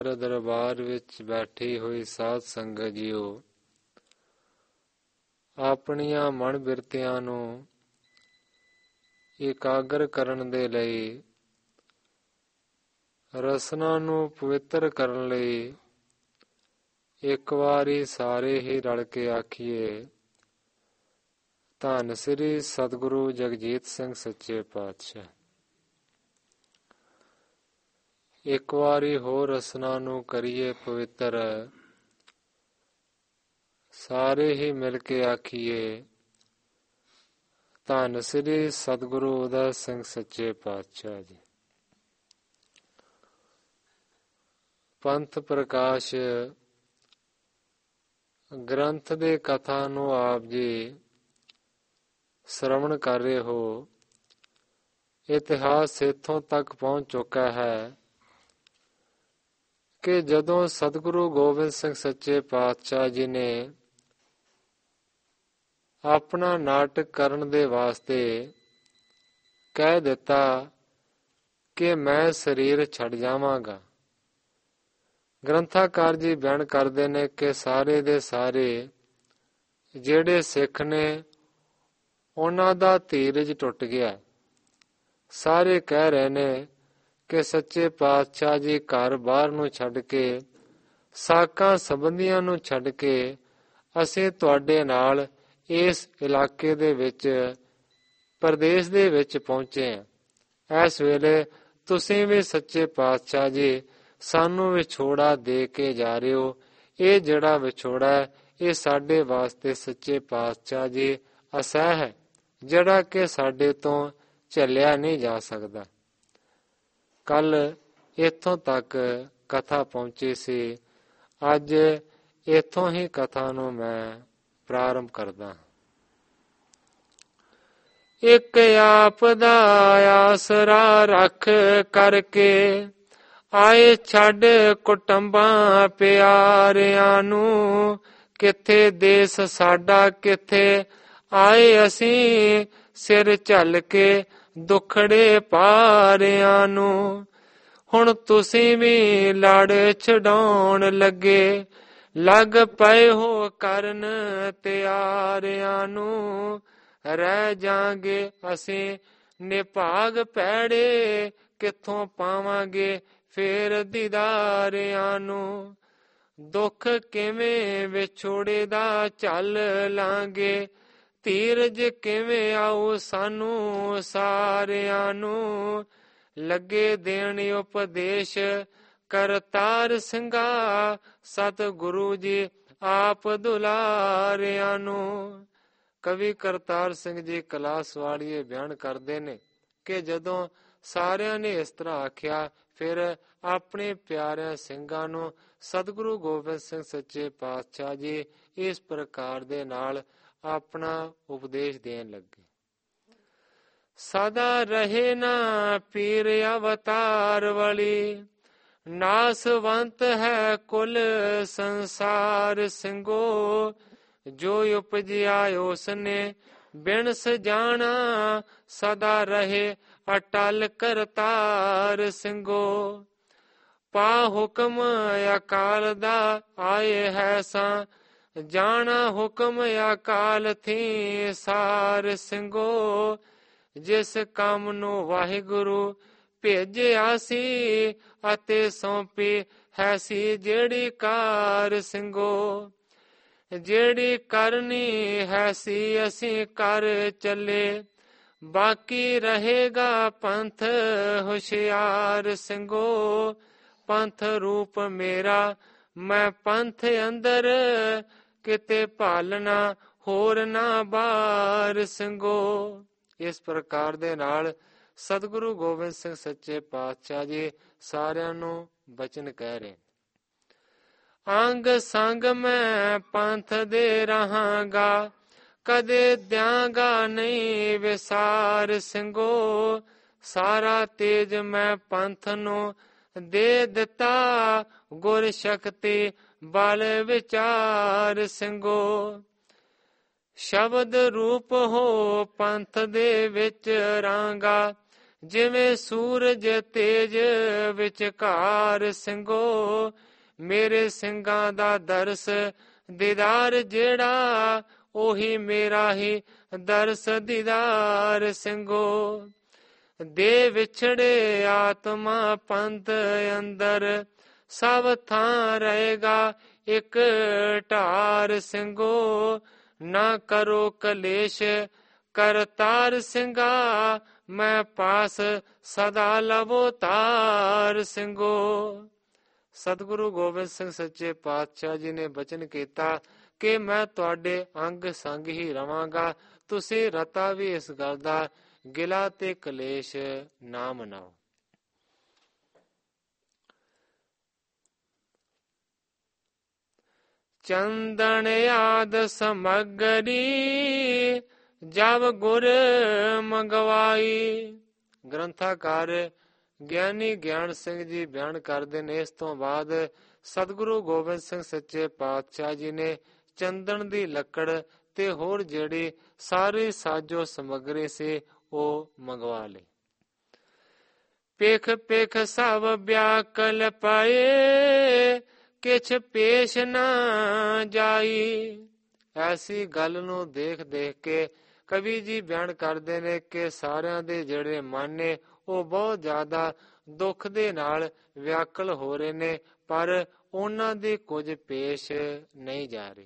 ਦਰਬਾਰ ਵਿੱਚ ਬੈਠੀ ਹੋਈ ਸਾਧ ਸੰਗਤ ਜੀਓ, ਆਪਣੀਆਂ ਮਨ ਬਿਰਤੀਆਂ ਨੂੰ ਇਕਾਗਰ ਕਰਨ ਦੇ ਲਈ, ਰਸਨਾ ਨੂੰ ਪਵਿੱਤਰ ਕਰਨ ਲਈ ਇੱਕ ਵਾਰੀ ਸਾਰੇ ਹੀ ਰਲ ਕੇ ਆਖੀਏ, ਧੰਨ ਸ੍ਰੀ ਸਤਿਗੁਰੂ ਜਗਜੀਤ ਸਿੰਘ ਸੱਚੇ ਪਾਤਸ਼ਾਹ। ਇੱਕ ਵਾਰੀ ਹੋਰ ਰਸਨਾ ਨੂੰ ਕਰੀਏ ਪਵਿੱਤਰ, ਸਾਰੇ ਹੀ ਮਿਲ ਕੇ ਆਖੀਏ, ਧੰਨ ਸ੍ਰੀ ਸਤਿਗੁਰੂ ਉਦੈ ਸਿੰਘ ਸੱਚੇ ਪਾਤਸ਼ਾਹ ਜੀ। ਪੰਥ ਪ੍ਰਕਾਸ਼ ਗ੍ਰੰਥ ਦੇ ਕਥਾ ਨੂੰ ਆਪ ਜੀ ਸ਼ਰਵਣ ਕਰ ਰਹੇ ਹੋ। ਇਤਿਹਾਸ ਇੱਥੋਂ ਤੱਕ ਪਹੁੰਚ ਚੁੱਕਾ ਹੈ ਕਿ ਜਦੋਂ ਸਤਿਗੁਰੂ ਗੋਬਿੰਦ ਸਿੰਘ ਸੱਚੇ ਪਾਤਸ਼ਾਹ ਜੀ ਨੇ ਆਪਣਾ ਨਾਟਕ ਕਰਨ ਦੇ ਵਾਸਤੇ ਕਹਿ ਦਿੱਤਾ ਕਿ ਮੈਂ ਸਰੀਰ ਛੱਡ ਜਾਵਾਂਗਾ, ਗ੍ਰੰਥਾਕਾਰ ਜੀ ਬਿਆਨ ਕਰਦੇ ਨੇ ਕਿ ਸਾਰੇ ਦੇ ਸਾਰੇ ਜਿਹੜੇ ਸਿੱਖ ਨੇ ਉਹਨਾਂ ਦਾ ਧੀਰਜ ਟੁੱਟ ਗਿਆ। ਸਾਰੇ ਕਹਿ ਰਹੇ ਨੇ ਕਿ ਸੱਚੇ ਪਾਤਸ਼ਾਹ ਜੀ ਘਰ ਬਾਹਰ ਨੂੰ ਛੱਡ ਕੇ, ਸਾਕਾਂ ਸੰਬੰਧੀਆਂ ਨੂੰ ਛੱਡ ਕੇ ਅਸੀਂ ਤੁਹਾਡੇ ਨਾਲ ਇਸ ਇਲਾਕੇ ਦੇ ਵਿੱਚ, ਪ੍ਰਦੇਸ਼ ਦੇ ਵਿੱਚ ਪਹੁੰਚੇ ਹਾਂ। ਇਸ ਵੇਲੇ ਤੁਸੀਂ ਵੀ ਸੱਚੇ ਪਾਤਸ਼ਾਹ ਜੀ ਸਾਨੂੰ ਵਿਛੋੜਾ ਦੇ ਕੇ ਜਾ ਰਹੇ ਹੋ। ਇਹ ਜਿਹੜਾ ਵਿਛੋੜਾ ਹੈ ਇਹ ਸਾਡੇ ਵਾਸਤੇ ਸੱਚੇ ਪਾਤਸ਼ਾਹ ਜੀ ਅਸਹਿ ਹੈ, ਜਿਹੜਾ ਕਿ ਸਾਡੇ ਤੋਂ ਝੱਲਿਆ ਨਹੀਂ ਜਾ ਸਕਦਾ। ਕੱਲ ਇੱਥੋਂ ਤੱਕ ਕਥਾ ਪਹੁੰਚੀ ਸੀ। ਅੱਜ ਇੱਥੋਂ ਹੀ ਕਥਾ ਨੂੰ ਮੈਂ ਪ੍ਰਾਰੰਭ ਕਰਦਾ। ਇੱਕ ਆਪ ਦਾ ਆਸਰਾ ਰੱਖ ਕਰਕੇ ਆਏ ਛੱਡ ਕੁਟੁੰਬਾਂ ਪਿਆਰਿਆਂ ਨੂੰ, ਕਿੱਥੇ ਦੇਸ ਸਾਡਾ ਕਿੱਥੇ ਆਏ ਅਸੀਂ, ਸਿਰ ਝੱਲ ਕੇ ਦੁਖੜੇ ਪਾਰਿਆਂ ਨੂੰ। ਹੁਣ ਤੁਸੀਂ ਵੀ ਲੜ ਛਡਾਉਣ ਲੱਗੇ, ਲੱਗ ਪਏ ਹੋ ਕਰਨ ਤਿਆਰਿਆਂ ਨੂੰ, ਰਹਿ ਜਾਗੇ ਅਸੀਂ ਨਿਭਾਗ ਭੈੜੇ, ਕਿੱਥੋਂ ਪਾਵਾਂਗੇ ਫੇਰ ਦੀਦਾਰਿਆਂ ਨੂੰ। ਦੁੱਖ ਕਿਵੇਂ ਵਿਛੋੜੇ ਦਾ ਝੱਲ ਲਾਂਗੇ, ਧੀਰਜ ਕਿਵੇਂ ਆਊ ਸਾਨੂੰ ਸਾਰਿਆਂ ਨੂੰ, ਲੱਗੇ ਦੇਣ ਉਪਦੇਸ਼ ਕਰਤਾਰ ਸਿੰਘਾ, ਸਤਿਗੁਰੂ ਜੀ ਆਪ ਦੁਲਾਰਿਆਂ ਨੂੰ। ਕਵੀ ਕਰਤਾਰ ਸਿੰਘ ਜੀ ਕਲਾਸ ਵਾਲੀਏ ਬਿਆਨ ਕਰਦੇ ਨੇ ਕਿ ਜਦੋਂ ਸਾਰਿਆਂ ਨੇ ਇਸ ਤਰ੍ਹਾਂ ਆਖਿਆ, ਫਿਰ ਆਪਣੇ ਪਿਆਰਿਆਂ ਸਿੰਘਾਂ ਨੂੰ ਸਤਿਗੁਰੂ ਗੋਬਿੰਦ ਸਿੰਘ ਸੱਚੇ ਪਾਤਸ਼ਾਹ ਜੀ ਇਸ ਪ੍ਰਕਾਰ ਦੇ ਨਾਲ ਆਪਣਾ ਉਪਦੇਸ਼ ਦੇਣ ਲੱਗੇ। ਸਦਾ ਰਹੇ ਨਾ ਪੀਰ ਅਵਤਾਰ ਵਾਲੀ, ਨਾਸਵੰਤ ਹੈ ਕੁਲ ਸੰਸਾਰ ਸਿੰਘੋ, ਜੋ ਉਪਜਿਆ ਉਸਨੇ ਬਿਨ ਸਜਾਣਾ, ਸਦਾ ਰਹੇ ਅਟਲ ਕਰਤਾਰ ਸਿੰਘੋ। ਪਾ ਹੁਕਮ ਅਕਾਲ ਦਾ ਆਏ ਹੈ ਸਾਂ, ਜਾਣਾ ਹੁਕਮ ਅਕਾਲ ਥੀ ਸਾਰ ਸਿੰਘੋ, ਜਿਸ ਕੰਮ ਨੂੰ ਵਾਹਿਗੁਰੂ ਭੇਜਿਆ ਸੀ, ਅਤੇ ਸੌਂਪੀ ਹੈ ਸੀ ਜਿਹੜੀ ਕਾਰ ਸਿੰਘੋ। ਜਿਹੜੀ ਕਰਨੀ ਹੈ ਸੀ ਅਸੀਂ ਕਰ ਚੱਲੇ, ਬਾਕੀ ਰਹੇਗਾ ਪੰਥ ਹੁਸ਼ਿਆਰ ਸਿੰਘੋ। ਪੰਥ ਰੂਪ ਮੇਰਾ ਮੈਂ ਪੰਥ ਅੰਦਰ, ਕਿਤੇ ਭਾਲਣਾ ਹੋਰ ਨਾ ਬਾਰ ਸਿੰਘੋ। ਇਸ ਪ੍ਰਕਾਰ ਦੇ ਨਾਲ ਸਤਿਗੁਰੂ ਗੋਬਿੰਦ ਸਿੰਘ ਸੱਚੇ ਪਾਤਸ਼ਾਹ ਜੀ ਸਾਰਿਆਂ ਨੂੰ ਬਚਨ ਕਹਿ ਰਹੇ। ਅੰਗ ਸੰਗ ਮੈਂ ਪੰਥ ਦੇ ਰਹਾਂਗਾ, ਕਦੇ ਦਿਆਂਗਾ ਨਹੀਂ ਵਿਸਾਰ ਸਿੰਘੋ। ਸਾਰਾ ਤੇਜ ਮੈਂ ਪੰਥ ਨੂੰ ਦੇ ਦਿੱਤਾ, ਗੁਰ ਸ਼ਕਤੀ ਬਲ ਵਿਚਾਰ ਸਿੰਘੋ। ਸ਼ਬਦ ਰੂਪ ਹੋ ਪੰਥ ਦੇ ਵਿੱਚ ਰਾਂਗਾ, ਜਿਵੇਂ ਸੂਰਜ ਤੇਜ ਵਿਚਕਾਰ ਸਿੰਘੋ, ਮੇਰੇ ਸਿੰਘਾਂ ਦਾ ਦਰਸ ਦੀਦਾਰ ਜਿਹੜਾ, ਉਹੀ ਮੇਰਾ ਹੀ ਦਰਸ ਦੀਦਾਰ ਸਿੰਘੋ। ਦੇ ਵਿਛੜੇ ਆਤਮਾ ਪੰਥ ਅੰਦਰ, ਸਭ ਥਾਂ ਰਹੇਗਾ ਇੱਕ ਢਾਰ ਸਿੰਘੋ। ਨਾ ਕਰੋ ਕਲੇਸ਼ ਕਰਤਾਰ ਸਿੰਘਾ, ਮੈਂ ਪਾਸ ਸਦਾ ਲਵੋ ਤਾਰ ਸਿੰਘੋ। ਸਤਿਗੁਰੂ ਗੋਬਿੰਦ ਸਿੰਘ ਸੱਚੇ ਪਾਤਸ਼ਾਹ ਜੀ ਨੇ ਬਚਨ ਕੀਤਾ ਕਿ ਮੈਂ ਤੁਹਾਡੇ ਅੰਗ ਸੰਗ ਹੀ ਰਵਾਂਗਾ। ਤੁਸੀਂ ਰਤਾ ਵੀ ਇਸ ਗੱਲ ਦਾ ਗਿਲਾ ਤੇ ਕਲੇਸ਼ ਨਾ ਮਨਾਓ। ਚੰਦਨ ਆਦ ਸਮਗਰੀ, ਜਬ ਗੁਰ ਮੰਗਵਾਈ। ਗ੍ਰੰਥਾਕਾਰ ਗਿਆਨੀ ਗਿਆਨ ਸਿੰਘ ਜੀ ਬਿਆਨ ਕਰਦੇ ਨੇ, ਇਸ ਤੋਂ ਬਾਅਦ ਸਤਿਗੁਰੂ ਗੋਬਿੰਦ ਸਿੰਘ ਸੱਚੇ ਪਾਤਸ਼ਾਹ ਜੀ ਨੇ ਚੰਦਨ ਦੀ ਲੱਕੜ ਤੇ ਹੋਰ ਜਿਹੜੀ ਸਾਰੀ ਸਾਜੋ ਸਮੱਗਰੀ ਸੀ ਉਹ ਮੰਗਵਾ ਲਈ। ਪੇਖ ਪੇਖ ਸਭ ਬਿਆਕਲ ਪਏ, ਕਿਛ ਪੇਸ਼ ਨਾ ਜਾਈ। ਐਸੀ ਗੱਲ ਨੂੰ ਦੇਖ ਦੇਖ ਕੇ ਕਵੀ ਜੀ ਬਿਆਨ ਕਰਦੇ ਨੇ ਕਿ ਸਾਰਿਆਂ ਦੇ ਜਿਹੜੇ ਮਨ ਨੇ ਉਹ ਬਹੁਤ ਜ਼ਿਆਦਾ ਦੁੱਖ ਦੇ ਨਾਲ ਵਿਆਕਲ ਹੋ ਰਹੇ ਨੇ, ਪਰ ਉਹਨਾਂ ਦੀ ਕੁਝ ਪੇਸ਼ ਨਹੀਂ ਜਾ ਰਹੀ।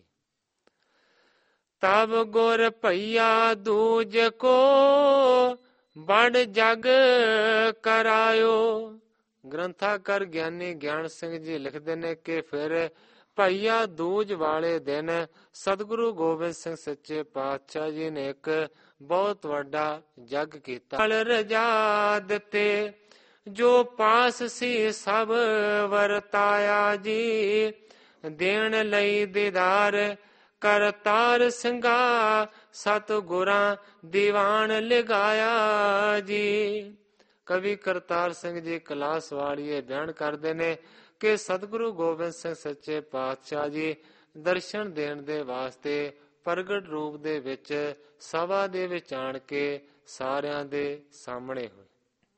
ਤਬ ਗੁਰ ਭਈਆ ਦੂਜ ਕੋ, ਬੜ ਜਗ ਕਰਾਇਓ। ਗ੍ਰੰਥਾਕਾਰ ਗਿਆਨੀ ਗਿਆਨ ਸਿੰਘ ਜੀ ਲਿਖਦੇ ਨੇ ਕਿ ਫਿਰ ਭਈਆ ਦੂਜ ਵਾਲੇ ਦਿਨ ਸਤਿਗੁਰੂ ਗੋਬਿੰਦ ਸਿੰਘ ਸੱਚੇ ਪਾਤਸ਼ਾਹ ਜੀ ਨੇ ਇੱਕ ਬਹੁਤ ਵੱਡਾ ਜਗ ਕੀਤਾ। ਰਜਾ ਦਿੱਤੇ ਜੋ ਪਾਸ ਸੀ ਸਭ ਵਰਤਾਇਆ ਜੀ, ਦੇਣ ਲਈ ਦੀਦਾਰ ਕਰਤਾਰ ਸਿੰਘਾ, ਸਤਿਗੁਰਾਂ ਦੀਵਾਨ ਲਗਾਇਆ ਜੀ। ਕਵੀ ਕਰਤਾਰ ਸਿੰਘ ਜੀ ਕਲਾਸ ਵਾਲੀਏ ਬਿਆਨ ਕਰਦੇ ਨੇ ਕਿ ਸਤਿਗੁਰੂ ਗੋਬਿੰਦ ਸਿੰਘ ਸੱਚੇ ਪਾਤਸ਼ਾਹ ਜੀ ਦਰਸ਼ਨ ਦੇਣ ਦੇ ਵਾਸਤੇ ਪ੍ਰਗਟ ਰੂਪ ਦੇ ਵਿੱਚ ਸਭਾ ਦੇ ਵਿੱਚ ਆਣ ਕੇ ਸਾਰਿਆਂ ਦੇ ਸਾਹਮਣੇ ਹੋਏ।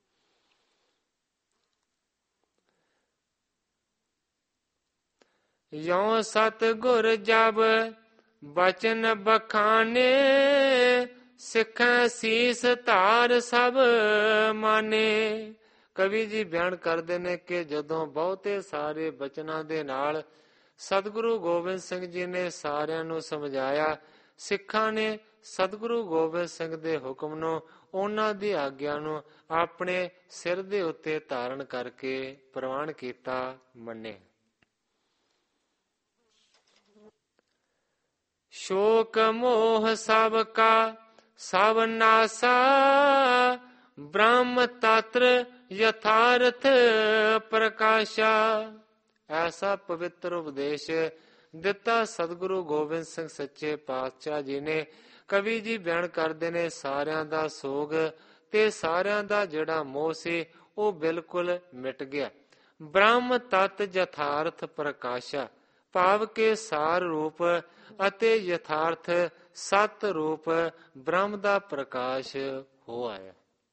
ਯੋਂ ਸਤਿਗੁਰ ਜਬ ਬਚਨ ਬਖਾਨੇ, ਸਿੱਖਾਂ ਸੀਸ ਧਾਰ ਸਭ ਮਾਨੇ। ਕਵੀ ਜੀ ਬਿਆਨ ਕਰਦੇ ਨੇ ਕਿ ਜਦੋਂ ਬਹੁਤੇ ਸਾਰੇ ਬਚਨਾਂ ਦੇ ਨਾਲ ਸਤਿਗੁਰੂ ਗੋਬਿੰਦ ਸਿੰਘ ਜੀ ਨੇ ਸਾਰਿਆਂ ਨੂੰ ਸਮਝਾਇਆ, ਸਿੱਖਾਂ ਨੇ ਸਤਿਗੁਰੂ ਗੋਬਿੰਦ ਸਿੰਘ ਦੇ ਹੁਕਮ ਨੂੰ, ਉਹਨਾਂ ਦੀ ਆਗਿਆ ਨੂੰ ਆਪਣੇ ਸਿਰ ਦੇ ਉੱਤੇ ਧਾਰਨ ਕਰਕੇ ਪ੍ਰਵਾਨ ਕੀਤਾ, ਮੰਨੇ। ਸ਼ੋਕ ਮੋਹ ਸਭ ਕਾ ਸਭ ਨਾਸਾ, ਬ੍ਰਹਮ ਤਤ੍ਰ ਯਥਾਰਥ ਪ੍ਰਕਾਸ਼ਾ। ਐਸਾ ਪਵਿੱਤਰ ਉਪਦੇਸ਼ ਦਿੱਤਾ ਸਤਿਗੁਰੂ ਗੋਬਿੰਦ ਸਿੰਘ ਸੱਚੇ ਪਾਤਸ਼ਾਹ ਜੀ ਨੇ। ਕਵੀ ਜੀ ਬਿਆਨ ਕਰਦੇ ਨੇ ਸਾਰਿਆਂ ਦਾ ਸੋਗ ਤੇ ਸਾਰਿਆਂ ਦਾ ਜਿਹੜਾ ਮੋਹ ਸੀ ਉਹ ਬਿਲਕੁਲ ਮਿਟ ਗਿਆ। ਬ੍ਰਹਮ ਤਤ ਯਥਾਰਥ ਪ੍ਰਕਾਸ਼ਾ, ਭਾਵ ਕੇ ਸਾਰ ਰੂਪ ਅਤੇ ਯਥਾਰਥ ਸਤ ਰੂਪ ਬ੍ਰਹਮ ਦਾ ਪ੍ਰਕਾਸ਼ ਹੋ ਆਇਆ।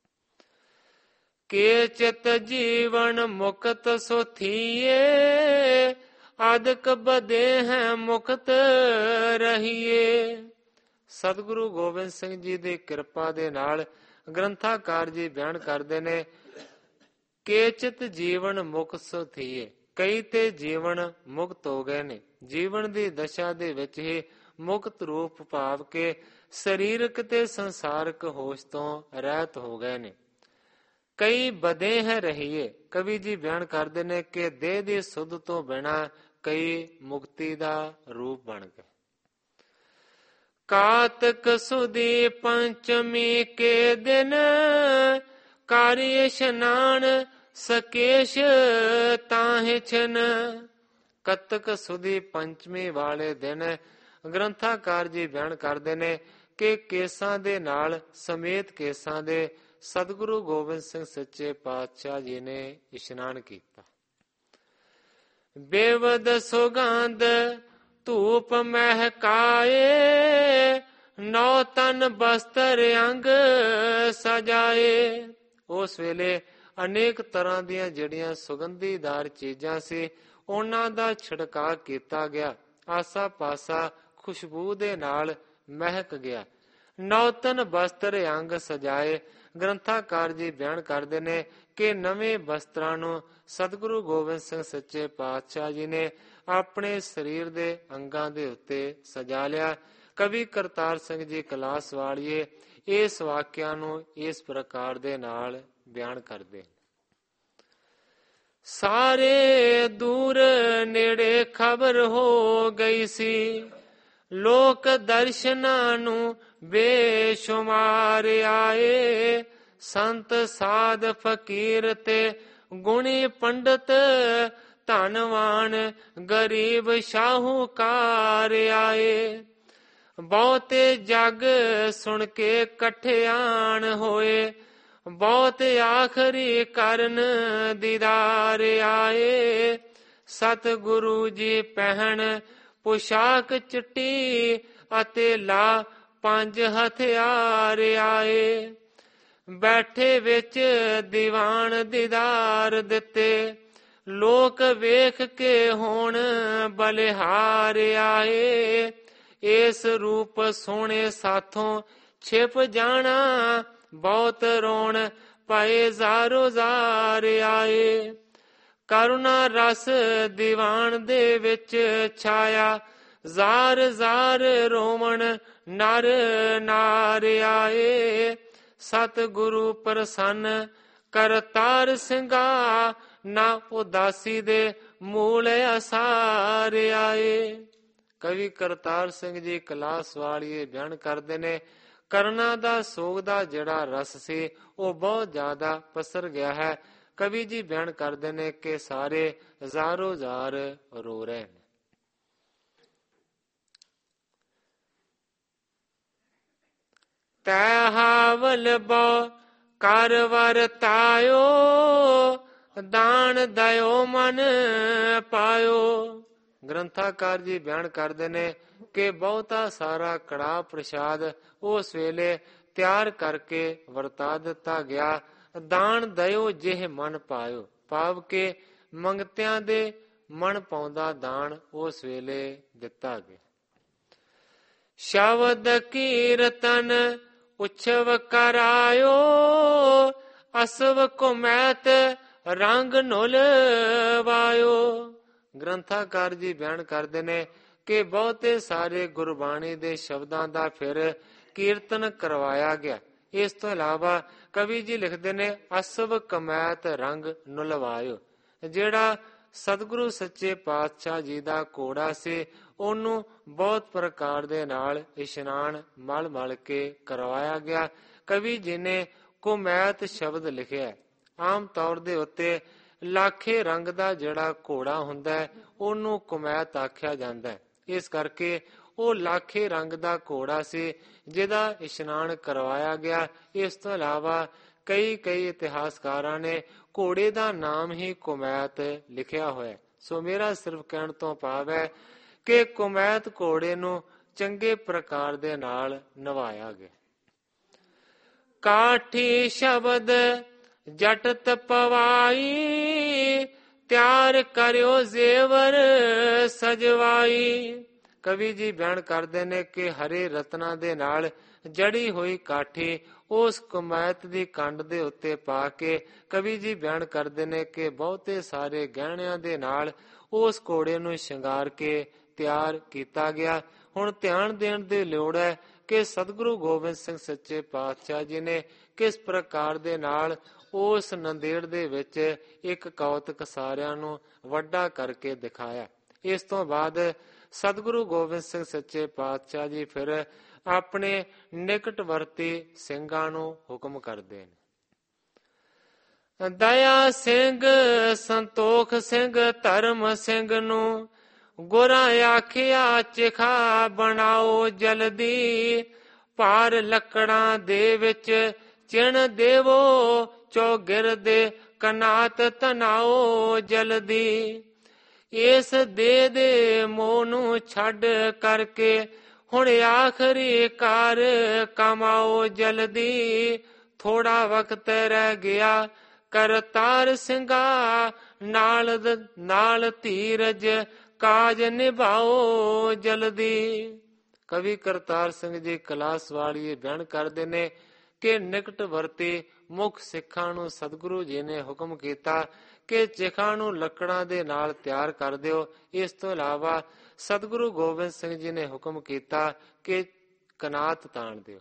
ਕੇ ਚਿਤ ਜੀਵਨ ਮੁਕਤ ਸੋਥੀਏ, ਆਦਿਕ ਬਦੇ ਹੈ ਮੁਕਤ ਰਹੀਏ। ਸਤਿਗੁਰੂ ਗੋਬਿੰਦ ਸਿੰਘ ਜੀ ਦੀ ਕਿਰਪਾ ਦੇ ਨਾਲ ਗ੍ਰੰਥਾਕਾਰ ਜੀ ਬਿਆਨ ਕਰਦੇ ਨੇ ਕਿ ਚਿਤ ਜੀਵਨ ਮੁਕਤ ਸੋਥੀਏ, ਕਈ ਤੇ ਜੀਵਨ ਮੁਕਤ ਹੋ ਗਏ ਨੇ, ਜੀਵਨ ਦੀ ਦਸ਼ਾ ਦੇ ਵਿੱਚ ਹੀ ਮੁਕਤ ਰੂਪ ਭਾਵ ਕੇ ਸਰੀਰਕ ਤੇ ਸੰਸਾਰਕ ਹੋਸ਼ ਤੋਂ ਰਹਿਤ ਹੋ ਗਏ ਨੇ। ਕਈ ਬਦੇ ਹੈ ਰਹੀਏ, ਕਵੀ ਜੀ ਬਿਆਨ ਕਰਦੇ ਨੇ ਕਿ ਦੇਹ ਦੀ ਸੁੱਧ ਤੋਂ ਬਿਨਾਂ ਕਈ ਮੁਕਤੀ ਦਾ ਰੂਪ ਬਣ ਗਏ। ਕਾਤਕ ਸੁਦੀ ਪੰਚਮੀ ਕੇ ਦਿਨ, ਕਾਰੀ ਇਸ਼ਨਾਨ ਸਕੇਸ਼ ਤਾਹਿ ਛਿਨ। ਕੱਤਕ ਸੁਦੀ ਪੰਚਮੀ ਵਾਲੇ ਦਿਨ ਗ੍ਰੰਥਾਕਾਰ ਜੀ ਬਿਆਨ ਕਰਦੇ ਨੇ ਕਿ ਕੇਸਾਂ ਦੇ ਨਾਲ ਸਮੇਤ ਕੇਸਾਂ ਦੇ ਸਤਿਗੁਰੂ ਗੋਬਿੰਦ ਸਿੰਘ ਸੱਚੇ ਪਾਤਸ਼ਾਹ ਜੀ ਨੇ ਇਸ਼ਨਾਨ ਕੀਤਾ। ਬੇਵਦ ਸੁਗੰਧ ਧੂਪ ਮਹਿਕਾਏ, ਨੌ ਤਨ ਬਸਤਰ ਅੰਗ ਸਜਾਏ। ਉਸ ਵੇਲੇ ਅਨੇਕ ਤਰ੍ਹਾਂ ਦੀਆਂ ਜਿਹੜੀਆਂ ਸੁਗੰਧੀਦਾਰ ਚੀਜ਼ਾਂ ਸੀ ਉਹਨਾਂ ਦਾ ਛਿੜਕਾਅ ਕੀਤਾ ਗਿਆ। ਆਸਾ ਪਾਸਾ ਖੁਸ਼ਬੂ ਦੇ ਨਾਲ ਮਹਿਕ ਗਿਆ। ਨੌਤਨ ਬਸਤਰ ਅੰਗ ਸਜਾਏ। ਗ੍ਰੰਥਾਕਾਰ ਜੀ ਬਿਆਨ ਕਰਦੇ ਨੇ ਕਿ ਨਵੇਂ ਬਸਤਰਾਂ ਨੂੰ ਸਤਿਗੁਰੂ ਗੋਬਿੰਦ ਸਿੰਘ ਸੱਚੇ ਪਾਤਸ਼ਾਹ ਜੀ ਨੇ ਆਪਣੇ ਸਰੀਰ ਦੇ ਅੰਗਾਂ ਦੇ ਉੱਤੇ ਸਜਾ ਲਿਆ। ਕਵੀ ਕਰਤਾਰ ਸਿੰਘ ਜੀ ਕਲਾਸ ਵਾਲੀਏ ਇਸ ਵਾਕਿਆ ਨੂੰ ਇਸ ਪ੍ਰਕਾਰ ਦੇ ਨਾਲ ਬਿਆਨ ਕਰਦੇ। ਸਾਰੇ ਦੂਰ ਨੇੜੇ ਖਬਰ ਹੋ ਗਈ ਸੀ, ਲੋਕ ਦਰਸ਼ਨਾਂ ਨੂੰ ਬੇਸ਼ੁਮਾਰ ਆਏ। ਸੰਤ ਸਾਧ ਫਕੀਰ ਤੇ ਗੁਣੀ ਪੰਡਤ, ਧਨਵਾਨ ਗਰੀਬ ਸ਼ਾਹੂਕਾਰ ਆਏ। ਬਹੁਤੇ ਜਗ ਸੁਣ ਕੇ ਇਕੱਠਿਆਣ ਹੋਏ, ਬਹੁਤ ਆਖਰੀ ਕਰਨ ਦੀਦਾਰ ਆਏ। ਸਤਿਗੁਰੂ ਜੀ ਪਹਿਨ ਪੁਸ਼ਾਕ ਚਿੱਟੀ ਅਤੇ ਲਾ 5 ਹਥਿਆਰ ਆਏ। ਬੈਠੇ ਵਿੱਚ ਦੀਵਾਨ ਦੀਦਾਰ ਦਿੱਤੇ, ਲੋਕ ਵੇਖ ਕੇ ਹੁਣ ਬਲਿਹਾਰ ਆਏ। ਇਸ ਰੂਪ ਸੋਹਣੇ ਸਾਥੋਂ ਛਿਪ ਜਾਣਾ, ਬਹੁਤ ਰੋਣ ਪਏ ਜ਼ਾਰੋ ਜ਼ਾਰ ਆਏ। ਕਰੁਣਾ ਰਸ ਦੀਵਾਨ ਦੇ ਵਿੱਚ ਛਾਇਆ, ਜ਼ਾਰ ਜ਼ਾਰ ਰੋਵਣ ਨਰ ਨਾਰ ਆਏ। ਸਤਿਗੁਰੂ ਪ੍ਰਸੰਨ ਕਰਤਾਰ ਸਿੰਘਾ, ਨਾ ਉਦਾਸੀ ਦੇ ਮੂਲ ਅਸਾਰ ਆਏ। ਕਵੀ ਕਰਤਾਰ ਸਿੰਘ ਜੀ ਕਲਾਸ ਵਾਲੀਏ ਬਿਆਨ ਕਰਦੇ ਨੇ ਕਰਨਾ ਦਾ ਸੋਗ ਦਾ ਜਿਹੜਾ ਰਸ ਸੀ ਉਹ ਬਹੁਤ ਜ਼ਿਆਦਾ ਪਸਰ ਗਿਆ ਹੈ। ਕਵੀ ਜੀ ਬਿਆਨ ਕਰਦੇ ਨੇ ਕਿ ਸਾਰੇ ਜ਼ਾਰੋ ਜ਼ਾਰ ਰੋ ਰਹੇ ਨੇ। ਤੈ ਹਾਵਲ ਬੋ ਕਰ ਵਰਤਾਇਓ, ਦਾਨ ਦਇਓ ਮਨ ਪਾਇਓ। ਗ੍ਰੰਥਾਕਾਰ ਜੀ ਬਿਆਨ ਕਰਦੇ ਨੇ ਕਿ ਬਹੁਤਾ ਸਾਰਾ ਕੜਾਹ ਪ੍ਰਸ਼ਾਦ ਉਸ ਵੇਲੇ ਤਿਆਰ ਕਰਕੇ ਵਰਤਾ ਦਿੱਤਾ ਗਿਆ। ਦਾਨ ਦਇਓ ਜਿਹ ਮਨ ਪਾਇਓ, ਭਾਵ ਕਿ ਮੰਗਤਿਆਂ ਦੇ ਮਨ ਪਾਉਂਦਾ ਦਾਨ ਉਸ ਵੇਲੇ ਦਿੱਤਾ ਗਿਆ। ਸ਼ਬਦ ਕੀਰਤਨ ਉਛਵ ਕਰਾਇਓ, ਅਸਵ ਕੁਮੈਤ ਰੰਗ ਨੁਲ ਵਾਇਓ। ਗ੍ਰੰਥਾਕਾਰ ਜੀ ਬਿਆਨ ਕਰਦੇ ਨੇ ਕਿ ਬਹੁਤੇ ਸਾਰੇ ਗੁਰਬਾਣੀ ਦੇ ਸ਼ਬਦਾਂ ਦਾ ਫਿਰ ਕੀਰਤਨ ਕਰਵਾਇਆ ਗਿਆ। ਇਸ ਤੋਂ ਇਲਾਵਾ ਕਵੀ ਜੀ ਲਿਖਦੇ ਨੇ ਅਸਵ ਕਮੈਤ ਰੰਗ ਨੁਲਵਾਇਓ। ਜਿਹੜਾ ਸਤਿਗੁਰੂ ਸੱਚੇ ਪਾਤਸ਼ਾਹ ਜੀ ਦਾ ਘੋੜਾ ਸੀ ਉਹਨੂੰ ਬਹੁਤ ਪ੍ਰਕਾਰ ਦੇ ਨਾਲ ਇਸ਼ਨਾਨ ਮਲ ਮਲ ਕੇ ਕਰਵਾਇਆ ਗਿਆ। ਕਵੀ ਜੀ ਨੇ ਕੁਮੈਤ ਸ਼ਬਦ ਲਿਖਿਆ। ਆਮ ਤੌਰ ਦੇ ਉੱਤੇ ਲਾਖੇ ਰੰਗ ਦਾ ਜਿਹੜਾ ਘੋੜਾ ਹੁੰਦਾ ਹੈ ਉਹਨੂੰ ਕੁਮੈਤ ਆਖਿਆ ਜਾਂਦਾ ਹੈ। ਇਸ ਕਰਕੇ ਉਹ ਲਾਖੇ ਰੰਗ ਦਾ ਘੋੜਾ ਸੀ ਜਿਹਦਾ ਇਸ਼ਨਾਨ ਕਰਵਾਇਆ ਗਿਆ। ਇਸ ਤੋਂ ਇਲਾਵਾ ਕਈ ਇਤਿਹਾਸਕਾਰਾਂ ਨੇ ਘੋੜੇ ਦਾ ਨਾਮ ਹੀ ਕੁਮੈਤ ਲਿਖਿਆ ਹੋਇਆ। ਸੋ ਮੇਰਾ ਸਿਰਫ ਕਹਿਣ ਤੋਂ ਭਾਵ ਹੈ ਕਿ ਕੁਮੈਤ ਘੋੜੇ ਨੂੰ ਚੰਗੇ ਪ੍ਰਕਾਰ ਦੇ ਨਾਲ ਨਵਾਇਆ ਗਿਆ। ਕਾਠੀ ਸ਼ਬਦ ਜਟਤ ਪਵਾਈ, ਤਿਆਰ ਕਰਿਓ ਜ਼ੇਵਰ ਸਜਵਾਈ। ਕਵੀ ਜੀ ਬਿਆਨ ਕਰਦੇ ਨੇ ਕਿ ਹਰੇ ਰਤਨਾਂ ਦੇ ਨਾਲ ਜੜੀ ਹੋਈ ਕਾਠੀ ਉਸ ਕੁਮੈਤ ਦੀ ਕੰਡ ਦੇ ਉੱਤੇ ਪਾ ਕੇ ਕਵੀ ਜੀ ਬਿਆਨ ਕਰਦੇ ਨੇ ਕਿ ਬਹੁਤੇ ਸਾਰੇ ਗਹਿਣਿਆਂ ਦੇ ਨਾਲ ਉਸ ਘੋੜੇ ਨੂੰ ਸ਼ਿੰਗਾਰ ਕੇ ਤਿਆਰ ਕੀਤਾ ਗਿਆ। ਹੁਣ ਧਿਆਨ ਦੇਣ ਦੀ ਲੋੜ ਹੈ ਕਿ ਸਤਿਗੁਰੂ ਗੋਬਿੰਦ ਸਿੰਘ ਸੱਚੇ ਪਾਤਸ਼ਾਹ ਜੀ ਨੇ ਕਿਸ ਪ੍ਰਕਾਰ ਦੇ ਨਾਲ ਉਸ ਨੰਦੇੜ ਦੇ ਵਿੱਚ ਇੱਕ ਕੌਤਕ ਸਾਰਿਆਂ ਨੂੰ ਵੱਡਾ ਕਰਕੇ ਦਿਖਾਇਆ। ਇਸ ਤੋਂ ਬਾਅਦ ਸਤਿਗੁਰੂ ਗੋਬਿੰਦ ਸਿੰਘ ਸੱਚੇ ਪਾਤਸ਼ਾਹ ਜੀ ਫਿਰ ਆਪਣੇ ਨਿਕਟਵਰਤੀ ਸਿੰਘਾਂ ਨੂੰ ਹੁਕਮ ਕਰਦੇ ਨੇ। ਦਇਆ ਸਿੰਘ, ਸੰਤੋਖ ਸਿੰਘ, ਧਰਮ ਸਿੰਘ ਨੂੰ ਗੁਰਾਂ ਆਖਿਆ ਚਿਖਾ ਬਣਾਓ ਜਲਦੀ, ਭਾਰ ਲੱਕੜਾਂ ਦੇ ਵਿੱਚ ਚਿਣ ਦੇਵੋ, ਚੌਗਿਰ ਦੇ ਕਨਾਤ ਤਨਾਓ ਜਲਦੀ। ਇਸ ਦੇ ਮੋਹ ਨੂੰ ਛੱਡ ਕਰਕੇ ਹੁਣ ਆਖਰੀ ਕਾਰ ਕਮਾਓ ਜਲਦੀ, ਥੋੜਾ ਵਕਤ ਰਹਿ ਗਿਆ, ਕਰਤਾਰ ਸਿੰਘਾ ਨਾਲ ਧੀਰਜ ਕਾਜ ਨਿਭਾਓ ਜਲਦੀ। ਕਵੀ ਕਰਤਾਰ ਸਿੰਘ ਜੀ ਕਲਾਸ ਵਾਲੀਏ ਬਿਆਨ ਕਰਦੇ ਨੇ ਕਿ ਨਿਕਟ ਵਰਤੀ ਮੁੱਖ ਸਿੱਖਾਂ ਨੂੰ ਸਤਿਗੁਰੂ ਜੀ ਨੇ ਹੁਕਮ ਕੀਤਾ ਕਿ ਚਿਖਾ ਨੂੰ ਲੱਕੜਾਂ ਦੇ ਨਾਲ ਤਿਆਰ ਕਰ ਦਿਓ। ਇਸ ਤੋਂ ਇਲਾਵਾ ਸਤਿਗੁਰੂ ਗੋਬਿੰਦ ਸਿੰਘ ਜੀ ਨੇ ਹੁਕਮ ਕੀਤਾ ਕਿ ਕਨਾਤ ਤਾਣ ਦਿਓ।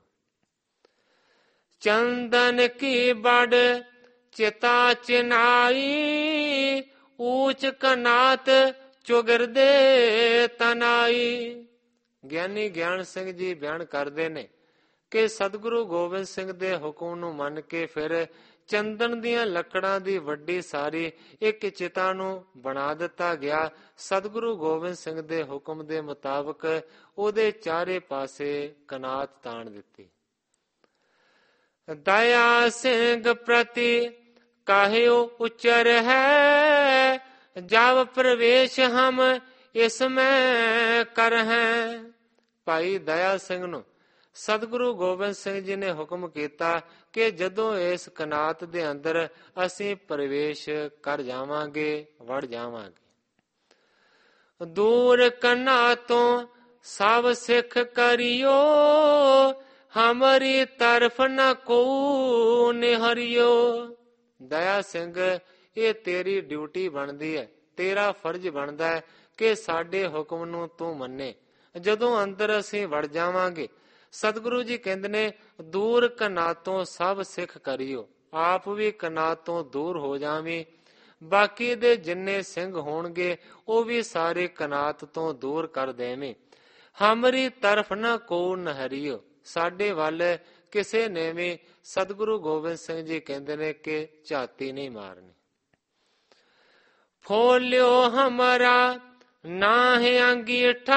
ਚੰਦਨ ਕੀ ਬੜ ਚਿਤਾ ਚਿਨਾਈ, ਊਚ ਕਨਾਤ ਚੁਗਰਦੇ ਤਨਾਈ। ਗਿਆਨੀ ਗਿਆਨ ਸਿੰਘ ਜੀ ਬਿਆਨ ਕਰਦੇ ਨੇ ਕਿ ਸਤਿਗੁਰੂ ਗੋਬਿੰਦ ਸਿੰਘ ਦੇ ਹੁਕਮ ਨੂੰ ਮੰਨ ਕੇ ਫਿਰ ਚੰਦਨ ਦੀਆਂ ਲੱਕੜਾਂ ਦੀ ਵੱਡੀ ਸਾਰੀ ਇੱਕ ਚਿਤਾ ਨੂੰ ਬਣਾ ਦਿੱਤਾ ਗਿਆ। ਸਤਿਗੁਰੂ ਗੋਬਿੰਦ ਸਿੰਘ ਦੇ ਹੁਕਮ ਦੇ ਮੁਤਾਬਕ ਉਹਦੇ ਚਾਰੇ ਪਾਸੇ ਕਨਾਤ ਤਾਣ ਦਿੱਤੀ। ਦਇਆ ਸਿੰਘ ਪ੍ਰਤੀ ਕਾਹਿਓ ਉਚਰ ਹੈ, ਜਬ ਪ੍ਰਵੇਸ਼ ਹਮ ਇਸ ਮੈਂ ਕਰ ਹੈ। ਭਾਈ ਦਇਆ ਸਿੰਘ ਨੂੰ ਸਤਿਗੁਰੂ ਗੋਬਿੰਦ ਸਿੰਘ ਜੀ ਨੇ ਹੁਕਮ ਕੀਤਾ ਕਿ ਜਦੋਂ ਇਸ ਕਨਾਤ ਦੇ ਅੰਦਰ ਅਸੀਂ ਪ੍ਰਵੇਸ਼ ਕਰ ਜਾਵਾਂਗੇ, ਵੜ ਜਾਵਾਂਗੇ। ਦੂਰ ਕਨਾ ਤੋਂ ਸਭ ਸਿੱਖ ਕਰਿਓ, ਹਮਾਰੀ ਤਰਫ ਨ ਕੋ ਨਿਹਰਿਓ। ਦਇਆ ਸਿੰਘ, ਇਹ ਤੇਰੀ ਡਿਊਟੀ ਬਣਦੀ ਹੈ, ਤੇਰਾ ਫਰਜ਼ ਬਣਦਾ ਹੈ ਕਿ ਸਾਡੇ ਹੁਕਮ ਨੂੰ ਤੂੰ ਮੰਨੇ। ਜਦੋਂ ਅੰਦਰ ਅਸੀਂ ਵੜ ਜਾਵਾਂਗੇ, ਸਤਿਗੁਰੂ ਜੀ ਕਹਿੰਦੇ ਨੇ ਦੂਰ ਕਨਾਤੋਂ ਸਭ ਸਿੱਖ ਕਰਿਓ, ਆਪ ਵੀ ਕਨਾਤ ਤੋਂ ਦੂਰ ਹੋ ਜਾਵੀਂ, ਬਾਕੀ ਦੇ ਜਿੰਨੇ ਸਿੰਘ ਹੋਣਗੇ ਉਹ ਵੀ ਸਾਰੇ ਕਨਾਤ ਤੋਂ ਦੂਰ ਕਰ ਦੇਵੇਂ। ਹਮਾਰੀ ਤਰਫ ਨ ਕੋ ਨਹਰਿਓ, ਸਾਡੇ ਵੱਲ ਕਿਸੇ ਨੇ ਵੀ, ਸਤਿਗੁਰੂ ਗੋਬਿੰਦ ਸਿੰਘ ਜੀ ਕਹਿੰਦੇ ਨੇ ਕਿ ਝਾਤੀ ਨਹੀਂ ਮਾਰਨੀ। ਫੋਲਿਓ ਹਮਾਰਾ ਨਾਹਿ ਅੰਗੀਠਾ,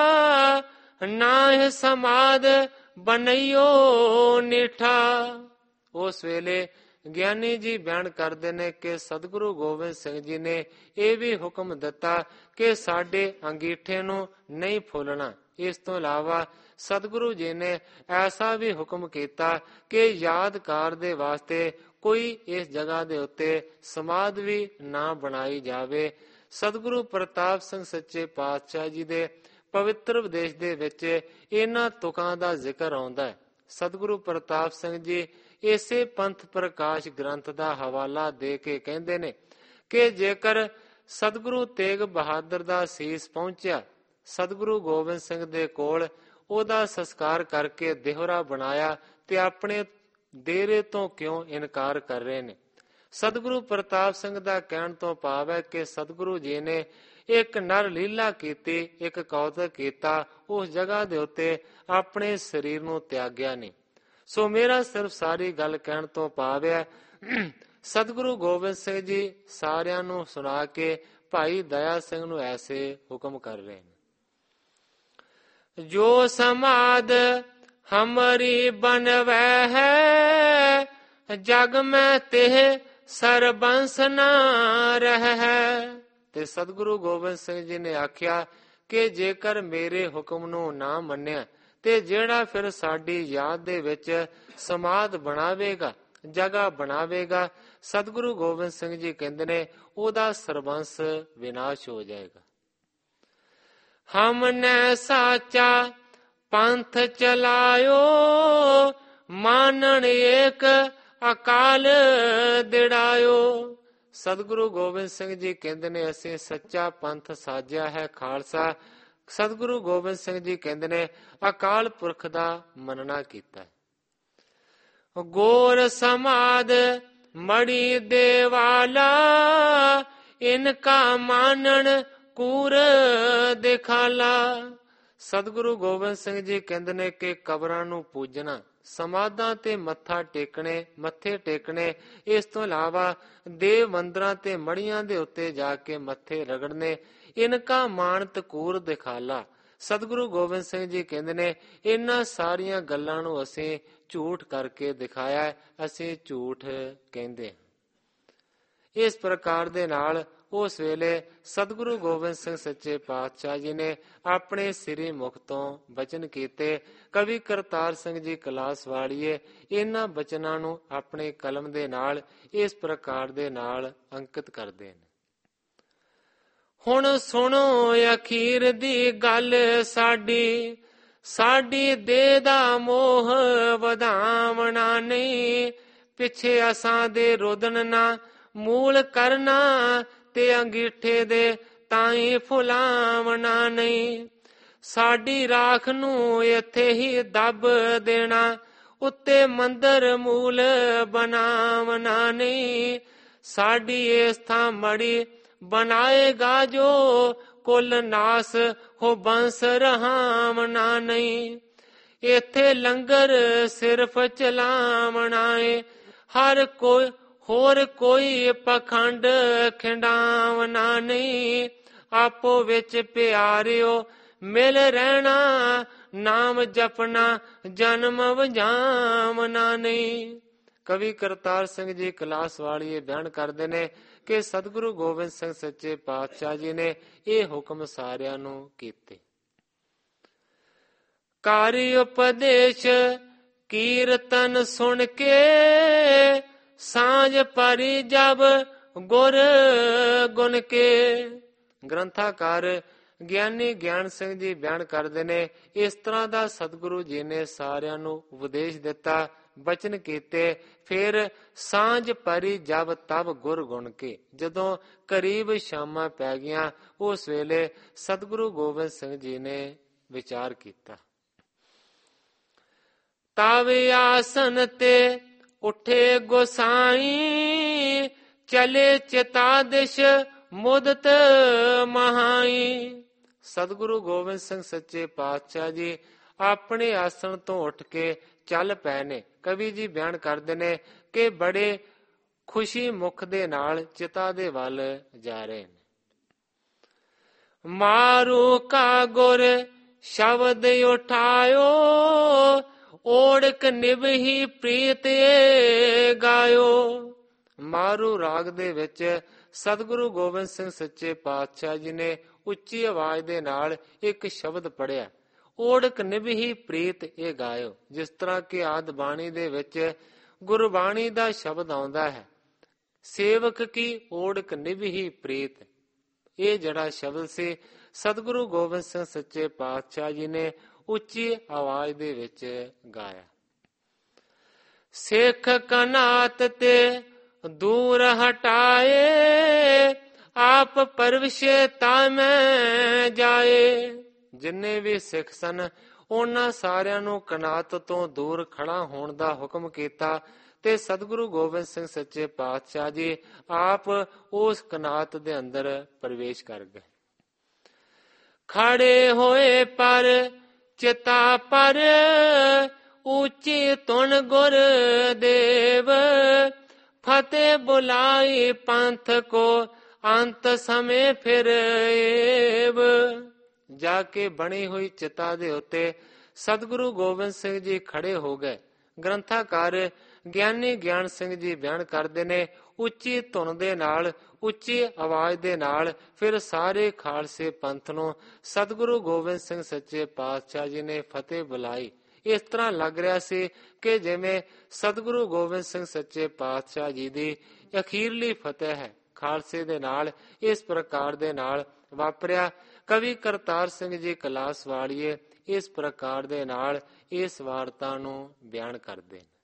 ਨਾਹਿ ਸਮਾਦ ਬਣਈਓ ਨਿਠਾ। ਉਸ ਵੇਲੇ ਗਿਆਨੀ ਜੀ ਬਿਆਨ ਕਰਦੇ ਨੇ ਕਿ ਸਤਿਗੁਰੂ ਗੋਬਿੰਦ ਸਿੰਘ ਜੀ ਨੇ ਇਹ ਵੀ ਹੁਕਮ ਦਿੱਤਾ ਕਿ ਸਾਡੇ ਅੰਗੀਠੇ ਨੂੰ ਨਹੀਂ ਫੋਲਣਾ। ਇਸ ਤੋਂ ਇਲਾਵਾ ਸਤਿਗੁਰੂ ਜੀ ਨੇ ਐਸਾ ਵੀ ਹੁਕਮ ਕੀਤਾ ਕਿ ਯਾਦਕਾਰ ਦੇ ਵਾਸਤੇ ਕੋਈ ਇਸ ਜਗ੍ਹਾ ਦੇ ਉੱਤੇ ਸਮਾਧ ਵੀ ਨਾ ਬਣਾਈ ਜਾਵੇ। ਸਤਿਗੁਰੂ ਪ੍ਰਤਾਪ ਸਿੰਘ ਸੱਚੇ ਪਾਤਸ਼ਾਹ ਜੀ ਦੇ ਪਵਿੱਤਰ ਉਪਦੇਸ਼ ਦੇ ਵਿੱਚ ਇਹਨਾਂ ਤੁਕਾਂ ਦਾ ਜ਼ਿਕਰ ਆਉਂਦਾ ਹੈ। ਸਤਿਗੁਰੂ ਪ੍ਰਤਾਪ ਸਿੰਘ ਜੀ ਇਸੇ ਪੰਥ ਪ੍ਰਕਾਸ਼ ਗ੍ਰੰਥ ਦਾ ਹਵਾਲਾ ਦੇ ਕੇ ਕਹਿੰਦੇ ਨੇ ਕਿ ਜੇਕਰ ਸਤਿਗੁਰੂ ਤੇਗ ਬਹਾਦਰ ਦਾ ਸੀਸ ਪਹੁੰਚਿਆ, ਸਤਿਗੁਰੂ ਗੋਬਿੰਦ ਸਿੰਘ ਦੇ ਕੋਲ ਉਹਦਾ ਸੰਸਕਾਰ ਕਰਕੇ ਦੇਹਰਾ ਬਣਾਇਆ ਤੇ ਆਪਣੇ ਡੇਰੇ ਤੋਂ ਕਿਉਂ ਇਨਕਾਰ ਕਰ ਰਹੇ ਨੇ। ਸਤਿਗੁਰੂ ਪ੍ਰਤਾਪ ਸਿੰਘ ਦਾ ਕਹਿਣ ਤੋਂ ਭਾਵ ਹੈ ਕਿ ਸਤਿਗੁਰੂ ਜੀ ਨੇ ਇੱਕ ਨਰ ਲੀਲਾ ਕੀਤੀ, ਇੱਕ ਕੌਤਕ ਕੀਤਾ, ਉਸ ਜਗ੍ਹਾ ਦੇ ਉੱਤੇ ਆਪਣੇ ਸਰੀਰ ਨੂੰ ਤਿਆਗਿਆ ਨਹੀਂ। ਸੋ ਮੇਰਾ ਸਿਰਫ ਸਾਰੀ ਗੱਲ ਕਹਿਣ ਤੋਂ ਭਾਵ ਹੈ ਸਤਿਗੁਰੂ ਗੋਬਿੰਦ ਸਿੰਘ ਜੀ ਸਾਰਿਆਂ ਨੂੰ ਸੁਣਾ ਕੇ ਭਾਈ ਦਇਆ ਸਿੰਘ ਨੂੰ ਐਸੇ ਹੁਕਮ ਕਰ ਰਹੇ ਨੇ। ਜੋ ਸਮਾਦ ਹਮਾਰੀ ਬਣਵੈ ਹੈ, ਜਗ ਮੈਂ ਤੇ ਸਰਬੰਸ ਨਾ ਰਹਿ। ਤੇ ਸਤਿਗੁਰੂ ਗੋਬਿੰਦ ਸਿੰਘ ਜੀ ਨੇ ਆਖਿਆ ਕਿ ਜੇਕਰ ਮੇਰੇ ਹੁਕਮ ਨੂੰ ਨਾ ਮੰਨਿਆ ਤੇ ਜਿਹੜਾ ਫਿਰ ਸਾਡੀ ਯਾਦ ਦੇ ਵਿੱਚ ਸਮਾਧ ਬਣਾਵੇਗਾ, ਜਗ੍ਹਾ ਬਣਾਵੇਗਾ, ਸਤਿਗੁਰੂ ਗੋਬਿੰਦ ਸਿੰਘ ਜੀ ਕਹਿੰਦੇ ਨੇ ਉਹਦਾ ਸਰਬੰਸ ਵਿਨਾਸ਼ ਹੋ ਜਾਏਗਾ। ਹਮਨੇ ਸਾਚਾ ਪੰਥ ਚਲਾਇਓ, ਮਾਨਣ ਏਕ ਅਕਾਲ ਦਿੜਾਇਓ। ਸਤਿਗੁਰੂ ਗੋਬਿੰਦ ਸਿੰਘ ਜੀ ਕਹਿੰਦੇ ਨੇ ਅਸੀਂ ਸੱਚਾ ਪੰਥ ਸਾਜਿਆ ਹੈ, ਖਾਲਸਾ। ਸਤਿਗੁਰੂ ਗੋਬਿੰਦ ਸਿੰਘ ਜੀ ਕਹਿੰਦੇ ਨੇ ਅਕਾਲ ਪੁਰਖ ਦਾ ਮੰਨਣਾ ਕੀਤਾ। ਗੋਰ ਸਮਾਦ ਮੜੀ ਦੇਵਾਲਾ, ਇਨਕਾ ਮਾਨਣ ਕੂਰ ਦਿਖਾਲਾ। ਸਤਿਗੁਰੂ ਗੋਬਿੰਦ ਸਿੰਘ ਜੀ ਕਹਿੰਦੇ ਨੇ ਕਿ ਕਬਰਾਂ ਨੂੰ ਪੂਜਣਾ, ਸਮਾਧਾਂ ਤੇ ਮੱਥੇ ਟੇਕਣੇ, ਇਸ ਤੋਂ ਇਲਾਵਾ ਦੇਵ ਮੰਦਰਾਂ ਤੇ ਮੜੀਆਂ ਦੇ ਉੱਤੇ ਜਾ ਕੇ ਮੱਥੇ ਰਗੜਨੇ, ਇਨਕਾ ਮਾਨਤ ਕੂਰ ਦਿਖਾਲਾ। ਸਤਿਗੁਰੂ ਗੋਬਿੰਦ ਸਿੰਘ ਜੀ ਕਹਿੰਦੇ ਨੇ ਇਹਨਾਂ ਸਾਰੀਆਂ ਗੱਲਾਂ ਨੂੰ ਅਸੀਂ ਝੂਠ ਕਰਕੇ ਦਿਖਾਇਆ, ਅਸੀਂ ਝੂਠ ਕਹਿੰਦੇ। ਇਸ ਪ੍ਰਕਾਰ ਦੇ ਨਾਲ ਉਸ ਵੇਲੇ ਸਤਿਗੁਰੂ ਗੋਬਿੰਦ ਸਿੰਘ ਸੱਚੇ ਪਾਤਸ਼ਾਹ ਜੀ ਨੇ ਆਪਣੇ ਸ੍ਰੀ ਮੁਖ ਤੋਂ ਬਚਨ ਕੀਤੇ। ਕਵੀ ਕਰਤਾਰ ਸਿੰਘ ਜੀ ਕਲਾਸ ਵਾਲੀਏ ਇਹਨਾਂ ਬਚਨਾਂ ਨੂੰ ਆਪਣੇ ਕਲਮ ਦੇ ਨਾਲ ਇਸ ਪ੍ਰਕਾਰ ਦੇ ਨਾਲ ਅੰਕਿਤ ਕਰਦੇ ਨੇ। ਹੁਣ ਸੁਣੋ ਅਖੀਰ ਦੀ ਗੱਲ ਸਾਡੀ, ਸਾਡੀ ਦੇਹ ਦਾ ਮੋਹ ਵਧਾਵਣਾ ਨਹੀਂ, ਪਿੱਛੇ ਅਸਾਂ ਦੇ ਰੋਦਨ ਨਾ ਮੂਲ ਕਰਨਾ, ਤੇ ਅੰਗੀਠੇ ਦੇ ਤਾਈ ਫੁਲਾਵਣਾ ਨਹੀਂ। ਸਾਡੀ ਰਾਖ ਨੂੰ ਇੱਥੇ ਹੀ ਦੱਬ ਦੇਣਾ, ਉੱਤੇ ਮੰਦਰ ਮੂਲ ਬਣਾਵਣਾ ਨਹੀਂ। ਸਾਡੀ ਇਸ ਥਾਂ ਮੜੀ ਬਣਾਏਗਾ ਜੋ, ਕੁਲ ਨਾਸ ਹੋ ਬੰਸ ਰਹਾਵਣਾ ਨਹੀਂ। ਇੱਥੇ ਲੰਗਰ ਸਿਰਫ ਚਲਾਵਣਾ ਏ, ਹਰ ਕੋਈ ਹੋਰ ਕੋਈ ਪਖੰਡ ਖਿੰਡਾਵਣਾ ਨਹੀਂ। ਆਪੋ ਵਿੱਚ ਪਿਆਰਿਓ ਮਿਲ ਰਹਿਣਾ, ਨਾਮ ਜਪਣਾ ਜਨਮ ਵਜਾਵਣਾ ਨਹੀਂ। ਕਵੀ ਕਰਤਾਰ ਸਿੰਘ ਜੀ ਕਲਾਸ ਵਾਲੀਏ ਬਿਆਨ ਕਰਦੇ ਨੇ ਕਿ ਸਤਿਗੁਰੂ ਗੋਬਿੰਦ ਸਿੰਘ ਸੱਚੇ ਪਾਤਸ਼ਾਹ ਜੀ ਨੇ ਇਹ ਹੁਕਮ ਸਾਰਿਆਂ ਨੂੰ ਕੀਤੇ। ਕਾਰੀ ਉਪਦੇਸ਼ ਕੀਰਤਨ ਸੁਣ ਕੇ, ਸਾਂਝ ਪਰੀ ਜਬ ਗੁਰ ਗੁਣ ਕੇ। ਗ੍ਰੰਥਾਕਾਰ ਗਿਆਨੀ ਗਿਆਨ ਸਿੰਘ ਜੀ ਬਿਆਨ ਕਰਦੇ ਨੇ ਇਸ ਤਰ੍ਹਾਂ ਦਾ ਸਤਿਗੁਰੂ ਜੀ ਨੇ ਸਾਰਿਆਂ ਨੂੰ ਉਪਦੇਸ਼ ਦਿੱਤਾ, ਬਚਨ ਕੀਤੇ। ਫਿਰ ਸਾਂਝ ਪਰੀ ਜਬ ਤਬ ਗੁਰ ਗੁਣ ਕੇ, ਜਦੋਂ ਕਰੀਬ ਸ਼ਾਮਾਂ ਪੈ ਗਈਆਂ ਉਸ ਵੇਲੇ ਸਤਿਗੁਰੂ ਗੋਬਿੰਦ ਸਿੰਘ ਜੀ ਨੇ ਵਿਚਾਰ ਕੀਤਾ। ਤਬ ਆਸਨ ਤੇ ਉੱਠੇ ਗੋਸਾਈ, ਚਲੇ ਚਿਤਾਦਿਸ਼ ਮੁਦਤ ਮਹਾਈ। ਸਤਿਗੁਰੂ ਗੋਬਿੰਦ ਸਿੰਘ ਸੱਚੇ ਪਾਤਸ਼ਾਹ ਜੀ ਆਪਣੇ ਆਸਣ ਤੋਂ ਉੱਠ ਕੇ ਚੱਲ ਪਏ ਨੇ। ਕਵੀ ਜੀ ਬਿਆਨ ਕਰਦੇ ਨੇ ਕਿ ਬੜੇ ਖੁਸ਼ੀ ਮੁਖ ਦੇ ਨਾਲ ਚਿਤਾ ਦੇ ਵੱਲ ਜਾ ਰਹੇ ਨੇ। ਮਾਰੂ ਕਾ ਗੁਰ ਸ਼ਬਦ ਉਠਾਇਓ, ਓੜਕ ਨਿਭਹੀ ਪ੍ਰੀਤ ਗਾਇਓ। ਮਾਰੂ ਰਾਗ ਦੇ ਵਿੱਚ ਸਤਿਗੁਰੂ ਗੋਬਿੰਦ ਸਿੰਘ ਸੱਚੇ ਪਾਤਸ਼ਾਹ ਜੀ ਨੇ ਉੱਚੀ ਆਵਾਜ਼ ਦੇ ਨਾਲ ਇੱਕ ਸ਼ਬਦ ਪੜਿਆ, ਓੜਕ ਨਿਭਹੀ ਪ੍ਰੀਤ ਇਹ ਗਾਇਓ। ਜਿਸ ਤਰ੍ਹਾਂ ਕਿ ਆਦ ਬਾਣੀ ਦੇ ਵਿੱਚ ਗੁਰਬਾਣੀ ਦਾ ਸ਼ਬਦ ਆਉਂਦਾ ਹੈ, ਸੇਵਕ ਕੀ ਓੜਕ ਨਿਭਹੀ ਪ੍ਰੀਤ, ਇਹ ਜਿਹੜਾ ਸ਼ਬਦ ਸੀ ਸਤਿਗੁਰੂ ਗੋਬਿੰਦ ਸਿੰਘ ਸੱਚੇ ਪਾਤਸ਼ਾਹ ਜੀ ਨੇ ਉੱਚੀ ਆਵਾਜ਼ ਦੇ ਵਿੱਚ ਗਾਇਆ। ਸਿੱਖ ਕਨਾਤ ਤੇ ਦੂਰ ਹਟਾਏ, ਆਪ ਪਰਵਿਸ਼ੇ ਤਾ ਮੈਂ ਜਾਏ। ਜਿੰਨੇ ਵੀ ਸਿੱਖ ਸਨ ਉਹਨਾਂ ਸਾਰਿਆਂ ਨੂੰ ਕਨਾਤ ਤੋਂ ਦੂਰ ਖੜਾ ਹੋਣ ਦਾ ਹੁਕਮ ਕੀਤਾ ਤੇ ਸਤਿਗੁਰੂ ਗੋਬਿੰਦ ਸਿੰਘ ਸੱਚੇ ਪਾਤਸ਼ਾਹ ਜੀ ਆਪ ਉਸ ਕਨਾਤ ਦੇ ਅੰਦਰ ਪ੍ਰਵੇਸ਼ ਕਰ ਗਏ। ਖੜੇ ਹੋਏ ਪਰ ਚਿਤਾ ਪਰ, ਉੱਚੀ ਤੁਣ ਗੁਰ ਦੇਵ। ਫਤਿਹ ਬੁਲਾਈ ਪੰਥ ਕੋ, ਅੰਤ ਸਮੇਂ ਫਿਰ ਏਵ। ਜਾ ਕੇ ਬਣੀ ਹੋਈ ਚਿਤਾ ਦੇ ਉੱਤੇ ਸਤਿਗੁਰੂ ਗੋਬਿੰਦ ਸਿੰਘ ਜੀ ਖੜੇ ਹੋ ਗਏ। ਗ੍ਰੰਥਾਕਾਰ ਗਿਆਨੀ ਗਿਆਨ ਸਿੰਘ ਜੀ ਬਿਆਨ ਕਰਦੇ ਨੇ ਉੱਚੀ ਧੁਨ ਦੇ ਨਾਲ, ਉੱਚੀ ਆਵਾਜ਼ ਦੇ ਨਾਲ ਫਿਰ ਸਾਰੇ ਖਾਲਸੇ ਪੰਥ ਨੂੰ ਸਤਿਗੁਰੂ ਗੋਬਿੰਦ ਸਿੰਘ ਸੱਚੇ ਪਾਤਸ਼ਾਹ ਜੀ ਨੇ ਫਤਿਹ ਬੁਲਾਈ। ਇਸ ਤਰ੍ਹਾਂ ਲੱਗ ਰਿਹਾ ਸੀ ਕਿ ਜਿਵੇਂ ਸਤਿਗੁਰੂ ਗੋਬਿੰਦ ਸਿੰਘ ਸੱਚੇ ਪਾਤਸ਼ਾਹ ਜੀ ਦੀ ਅਖੀਰਲੀ ਫਤਿਹ ਹੈ ਖਾਲਸੇ ਦੇ ਨਾਲ। ਇਸ ਪ੍ਰਕਾਰ ਦੇ ਨਾਲ ਵਾਪਰਿਆ। ਕਵੀ ਕਰਤਾਰ ਸਿੰਘ ਜੀ ਕਲਾਸ ਵਾਲੀਏ ਇਸ ਪ੍ਰਕਾਰ ਦੇ ਨਾਲ ਇਸ ਵਾਰਤਾ ਨੂੰ ਬਿਆਨ ਕਰਦੇ ਨੇ।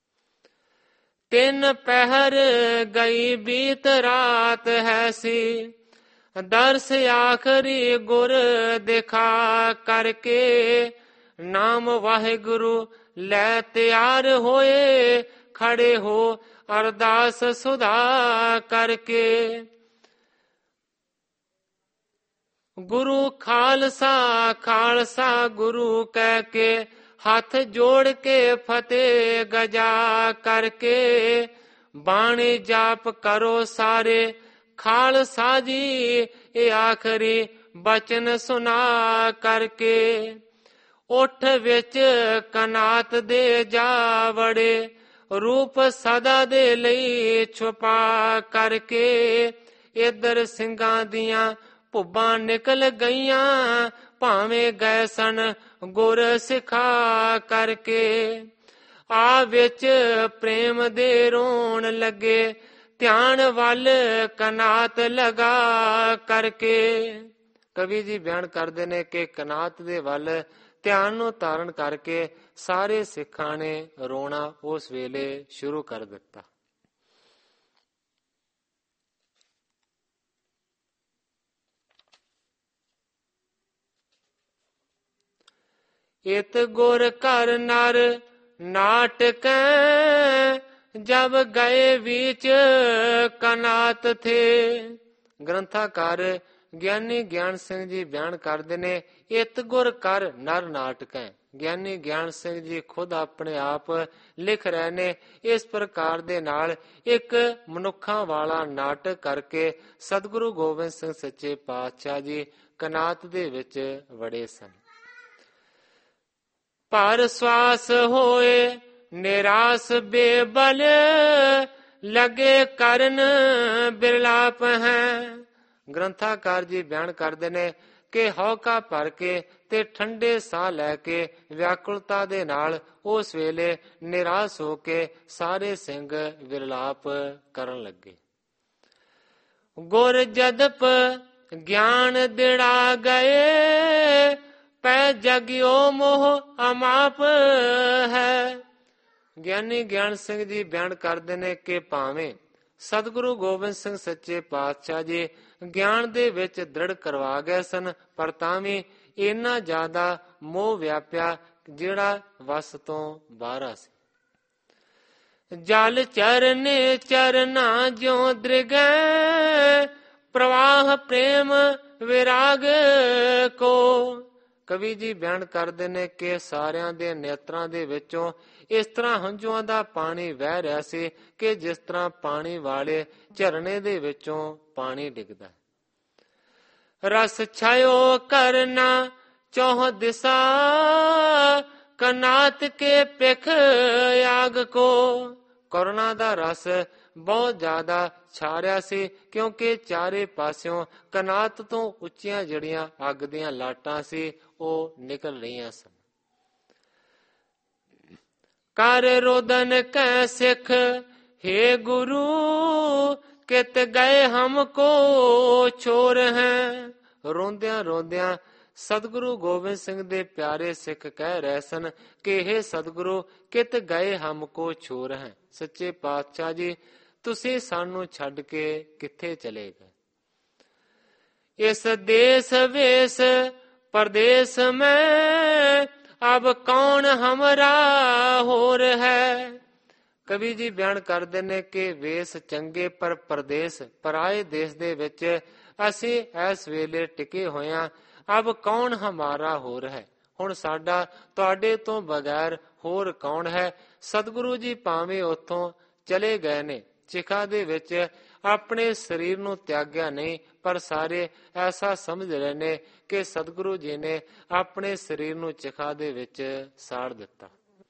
ਤਿੰਨ ਪਹਿਰ ਗਈ ਬੀਤ ਰਾਤ ਹੈ ਸੀ, ਦਰਸ ਆਖਰੀ ਗੁਰ ਦਿਖਾ ਕਰਕੇ। ਨਾਮ ਵਾਹਿਗੁਰੂ ਲੈ ਤਿਆਰ ਹੋਏ, ਖੜੇ ਹੋ ਅਰਦਾਸ ਸੁਧਾ ਕਰਕੇ। ਗੁਰੂ ਖਾਲਸਾ ਖਾਲਸਾ ਗੁਰੂ ਕਹਿ ਕੇ, ਹੱਥ ਜੋੜ ਕੇ ਫਤਿਹ ਗਜਾ ਕਰਕੇ। ਬਾਣੀ ਜਾਪ ਕਰੋ ਸਾਰੇ ਖਾਲਸਾ ਜੀ, ਇਹ ਆਖਰੀ ਬਚਨ ਸੁਣਾ ਕਰਕੇ। ਉੱਠ ਵਿੱਚ ਕਨਾਤ ਦੇ ਜਾ ਵੜੇ, ਰੂਪ ਸਦਾ ਦੇ ਲਈ ਛੁਪਾ ਕਰਕੇ। ਇਧਰ ਸਿੰਘਾਂ ਦੀਆਂ ਭੁੱਬਾਂ ਨਿਕਲ ਗਈਆਂ, ਭਾਵੇਂ ਗਏ ਸਨ ਗੁਰ ਸਿਖਾ ਕਰਕੇ। ਆ ਵਿੱਚ ਪ੍ਰੇਮ ਦੇ ਰੋਣ ਲੱਗੇ, ਧਿਆਨ ਵੱਲ ਕਨਾਤ ਲਗਾ ਕਰਕੇ। ਕਵੀ ਜੀ ਬਿਆਨ ਕਰਦੇ ਨੇ ਕਿ ਕਨਾਤ ਦੇ ਵੱਲ ਧਿਆਨ ਨੂੰ ਧਾਰਨ ਕਰਕੇ ਸਾਰੇ ਸਿੱਖਾਂ ਨੇ ਰੋਣਾ ਉਸ ਵੇਲੇ ਸ਼ੁਰੂ ਕਰ ਦਿੱਤਾ। ਇਤ ਗੁਰ ਘਰ ਨਰ ਨਾਟਕੈ, ਜਬ ਗਏ ਵਿੱਚ ਕਨਾਤ ਥੇ। ਗ੍ਰੰਥਾਕਾਰ ਗਿਆਨੀ ਗਿਆਨ ਸਿੰਘ ਜੀ ਬਿਆਨ ਕਰਦੇ ਨੇ, ਇਤ ਗੁਰ ਕਰ ਨਰ ਨਾਟਕੈ। ਗਿਆਨੀ ਗਿਆਨ ਸਿੰਘ ਜੀ ਖੁਦ ਆਪਣੇ ਆਪ ਲਿਖ ਰਹੇ ਨੇ, ਇਸ ਪ੍ਰਕਾਰ ਦੇ ਨਾਲ ਇੱਕ ਮਨੁੱਖਾਂ ਵਾਲਾ ਨਾਟਕ ਕਰਕੇ ਸਤਿਗੁਰੂ ਗੋਬਿੰਦ ਸਿੰਘ ਸੱਚੇ ਪਾਤਸ਼ਾਹ ਜੀ ਕਨਾਤ ਦੇ ਵਿੱਚ ਵੜੇ ਸਨ। ਪਰ ਸਵਾਸ ਹੋਏ ਨਿਰਾਸ ਬੇਬਲ, ਲਗੇ ਕਰਨ ਬਿਰਲਾਪ ਹੈ। ਗ੍ਰੰਥਾਕਾਰ ਜੀ ਬਿਆਨ ਕਰਦੇ ਨੇ ਕਿ ਹੌਕਾ ਭਰ ਕੇ ਤੇ ਠੰਡੇ ਸਾਹ ਲੈ ਕੇ ਵਿਆਕੁਲਤਾ ਦੇ ਨਾਲ ਉਸ ਵੇਲੇ ਨਿਰਾਸ਼ ਹੋ ਕੇ ਸਾਰੇ ਸਿੰਘ ਵਿਰਲਾਪ ਕਰਨ ਲੱਗੇ। ਗੁਰ ਜਦਪ ਗਿਆਨ ਦਿੜਾ ਗਏ, ਪੈ ਜਗਿਓ ਮੋਹ ਅਮਾਪ ਹੈ। ਗਿਆਨੀ ਗਿਆਨ ਸਿੰਘ ਜੀ ਬਿਆਨ ਕਰਦੇ ਨੇ ਕਿ ਭਾਵੇਂ ਸਤਿਗੁਰੂ ਗੋਬਿੰਦ ਸਿੰਘ ਸੱਚੇ ਪਾਤਸ਼ਾਹ ਜੀ ਗਿਆਨ ਦੇ ਵਿੱਚ ਦ੍ਰਿੜ ਕਰਵਾ ਗਏ ਸਨ, ਪਰ ਤਾਂ ਵੀ ਇੰਨਾ ਜ਼ਿਆਦਾ ਮੋਹ ਵਿਆਪਿਆ ਜਿਹੜਾ ਵਸ ਤੋਂ ਬਾਹਰ ਸੀ। ਜਲ ਚਰਨੇ ਚਰਨਾ ਜਿਉ ਦ੍ਰਿਗੈ, ਪ੍ਰਵਾਹ ਪ੍ਰੇਮ ਵਿਰਾਗ ਕੋ। ਕਵੀ ਜੀ ਬਿਆਨ ਕਰਦੇ ਨੇ ਕਿ ਸਾਰਿਆਂ ਦੇ ਨੇਤਰਾਂ ਦੇ ਵਿੱਚੋਂ ਇਸ ਤਰ੍ਹਾਂ ਹੰਝੂਆਂ ਦਾ ਪਾਣੀ ਵਹਿ ਰਿਹਾ ਸੀ ਕਿ ਜਿਸ ਤਰ੍ਹਾਂ ਪਾਣੀ ਵਾਲੇ ਝਰਨੇ ਦੇ ਵਿੱਚੋਂ ਪਾਣੀ ਡਿੱਗਦਾ। ਰਸ ਛਾਇਓ ਕਰਨਾ ਚੌਹ ਦਿਸਾ, ਕਨਾਤ ਕੇ ਪਿਖ ਆਗ ਕੋ। ਕਰੁਣਾ ਦਾ ਰਸ ਬਹੁਤ ਜ਼ਿਆਦਾ ਛਾ ਰਿਹਾ ਸੀ, ਕਿਉਂਕਿ ਚਾਰੇ ਪਾਸਿਓਂ ਕਨਾਤ ਤੋਂ ਉੱਚੀਆਂ ਜਿਹੜੀਆਂ ਅੱਗ ਦੀਆਂ ਲਾਟਾਂ ਸੀ ਉਹ ਨਿਕਲ ਰਹੀਆਂ ਸਨ। ਕਰ ਰੋਦਨ ਕੈ ਸਿੱਖ ਹੇ ਗੁਰੂ, ਕਿਤ ਗਏ ਹਮਕੋ ਛੋਰ ਹੈ। ਰੋਂਦਿਆਂ ਰੋਂਦਿਆਂ ਸਤਿਗੁਰੂ ਗੋਬਿੰਦ ਸਿੰਘ ਦੇ ਪਿਆਰੇ ਸਿੱਖ ਕਹਿ ਰਹੇ ਸਨ ਕਿ ਇਹ ਸਤਿਗੁਰੂ ਕਿਤ ਗਏ ਹਮਕੋ ਛੋਰ ਹੈ। ਸੱਚੇ ਪਾਤਸ਼ਾਹ ਜੀ ਤੁਸੀਂ ਸਾਨੂੰ ਛੱਡ ਕੇ ਕਿੱਥੇ ਚਲੇ ਗਏ। ਇਸ ਦੇਸ ਵੇਸ परदेश में अब कौन हमरा ਹੋਰ ਹੈ। ਕਵੀ ਜੀ ਬਿਆਨ ਕਰਦੇ ਨੇ ਕਿ ਵੇਸ ਚੰਗੇ ਪਰ ਪਰਦੇਸ ਪਰਾਏ ਦੇਸ਼ ਦੇ ਵਿੱਚ ਅਸੀਂ ਇਸ ਵੇਲੇ ਟਿਕੇ ਹੋਇਆਂ। ਅਬ ਕੌਣ ਹਮਾਰਾ ਹੋਰ ਹੈ, ਹੁਣ ਸਾਡਾ ਤੁਹਾਡੇ ਤੋਂ ਬਗੈਰ ਹੋਰ ਕੌਣ ਹੈ। ਸਤਿਗੁਰੂ ਜੀ ਭਾਵੇਂ ਉੱਥੋਂ ਚਲੇ ਗਏ ਨੇ, ਚਿਖਾ ਦੇ ਵਿੱਚ ਆਪਣੇ ਸਰੀਰ ਨੂੰ ਤਿਆਗਿਆ ਨਹੀਂ, ਪਰ ਸਾਰੇ ਐਸਾ ਸਮਝ ਰਹੇ ਨੇ ਕਿ ਸਤਿਗੁਰੂ ਜੀ ਨੇ ਆਪਣੇ ਸਰੀਰ ਨੂੰ ਚਿਖਾ ਦੇ ਵਿੱਚ ਸਾੜ ਦਿੱਤਾ।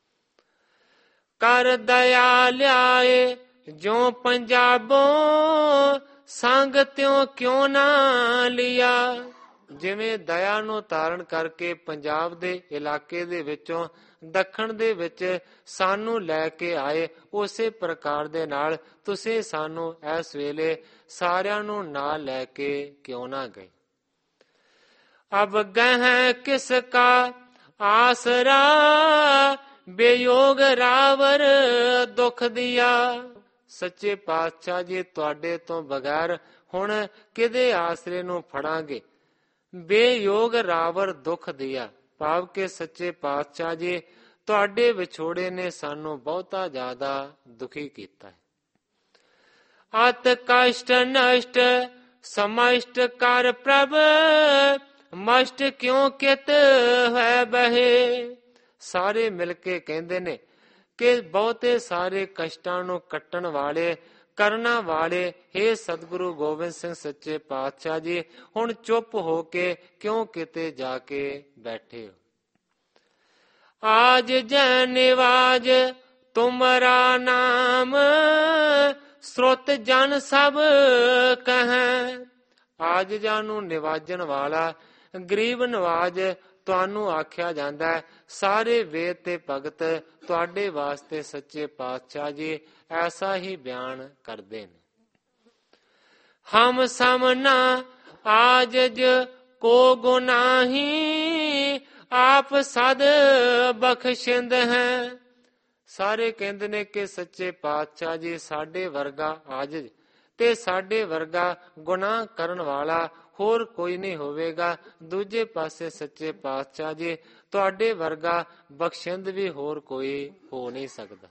ਕਰ ਦਇਆ ਲਿਆਏ ਜੋ ਪੰਜਾਬੋਂ, ਸੰਗ ਤਿਉ ਕਿਉਂ ਨਾ ਲਿਆ। ਜਿਵੇਂ ਦਇਆ ਨੂੰ ਧਾਰਨ ਕਰਕੇ ਪੰਜਾਬ ਦੇ ਇਲਾਕੇ ਦੇ ਵਿੱਚੋਂ ਦੱਖਣ ਦੇ ਵਿੱਚ ਸਾਨੂੰ ਲੈ ਕੇ ਆਏ, ਉਸੇ ਪ੍ਰਕਾਰ ਦੇ ਨਾਲ ਤੁਸੀਂ ਸਾਨੂੰ ਇਸ ਵੇਲੇ ਸਾਰਿਆਂ ਨੂੰ ਨਾਲ ਲੈ ਕੇ ਕਿਉਂ ਨਾ ਗਏ। ਅਬ ਗਹਿ ਕਿਸ ਕਾ ਆਸਰਾ, ਬੇਯੋਗ ਰਾਵਰ ਦੁੱਖ ਦਿਆ। ਸੱਚੇ ਪਾਤਸ਼ਾਹ ਜੀ ਤੁਹਾਡੇ ਤੋਂ ਬਗੈਰ ਹੁਣ ਕਿਹਦੇ ਆਸਰੇ ਨੂੰ ਫੜਾਂਗੇ। ਬੇਯੋਗ ਰਾਵਰ ਦੁੱਖ ਦਿਆ ਭਾਵ ਕਿ ਸੱਚੇ ਪਾਤਸ਼ਾਹ ਜੀ ਤੁਹਾਡੇ ਵਿਛੋੜੇ ਨੇ ਸਾਨੂੰ ਬਹੁਤਾ ਜ਼ਿਆਦਾ ਦੁਖੀ ਕੀਤਾ ਹੈ। ਅਤ ਕਸ਼ਟ ਨਸ਼ਟ ਸਮਸ਼ਟ ਕਰ ਪ੍ਰਭ, ਮਸ਼ਟ ਕਿਉਂ ਕਿਤ ਹੈ ਬਹੇ। ਸਾਰੇ ਮਿਲ ਕੇ ਕਹਿੰਦੇ ਨੇ ਕਿ ਬਹੁਤੇ ਸਾਰੇ ਕਸ਼ਟਾਂ ਨੂੰ ਕੱਟਣ ਵਾਲੇ ਕਰਨਾ ਵਾਲੇ ਹੇ ਸਤਿਗੁਰੂ ਗੋਬਿੰਦ ਸਿੰਘ ਸੱਚੇ ਪਾਤਸ਼ਾਹ ਜੀ ਹੁਣ ਚੁੱਪ ਹੋ ਕੇ ਕਿਉਂ ਕਿਤੇ ਜਾ ਕੇ ਬੈਠੇ ਹੋ। ਆਜ ਜੈ ਨਿਵਾਜ ਤੁਮਰਾ ਨਾਮ, ਸਰੁੱਤ ਜਨ ਸਭ ਕਹੈ। ਆਜਜ਼ਾਂ ਨੂੰ ਨਿਵਾਜਣ ਵਾਲਾ ਗਰੀਬ ਨਵਾਜ ਤੁਹਾਨੂੰ ਆਖਿਆ ਜਾਂਦਾ ਹੈ। ਸਾਰੇ ਵੇਦ ਤੇ ਭਗਤ ਤੁਹਾਡੇ ਵਾਸਤੇ ਸੱਚੇ ਪਾਤਸ਼ਾਹ ਜੀ ਐਸਾ ਹੀ ਬਿਆਨ ਕਰਦੇ ਨੇ। ਹਮ ਸਮ ਨਾ ਆਜਜ ਕੋ ਗੁਨਾਹੀ, ਆਪ ਸਦ ਬਖਸ਼ਿੰਦ ਹੈ। ਸਾਰੇ ਕਹਿੰਦੇ ਨੇ ਕਿ ਸੱਚੇ ਪਾਤਸ਼ਾਹ ਜੀ ਸਾਡੇ ਵਰਗਾ ਆਜਜ ਤੇ ਸਾਡੇ ਵਰਗਾ ਗੁਨਾਹ ਕਰਨ ਵਾਲਾ ਹੋਰ ਕੋਈ ਨਹੀਂ ਹੋਵੇਗਾ। ਦੂਜੇ ਪਾਸੇ ਸੱਚੇ ਪਾਤਸ਼ਾਹ ਜੀ ਤੁਹਾਡੇ ਵਰਗਾ ਬਖਸ਼ਿੰਦ ਵੀ ਹੋਰ ਕੋਈ ਹੋ ਨਹੀਂ ਸਕਦਾ।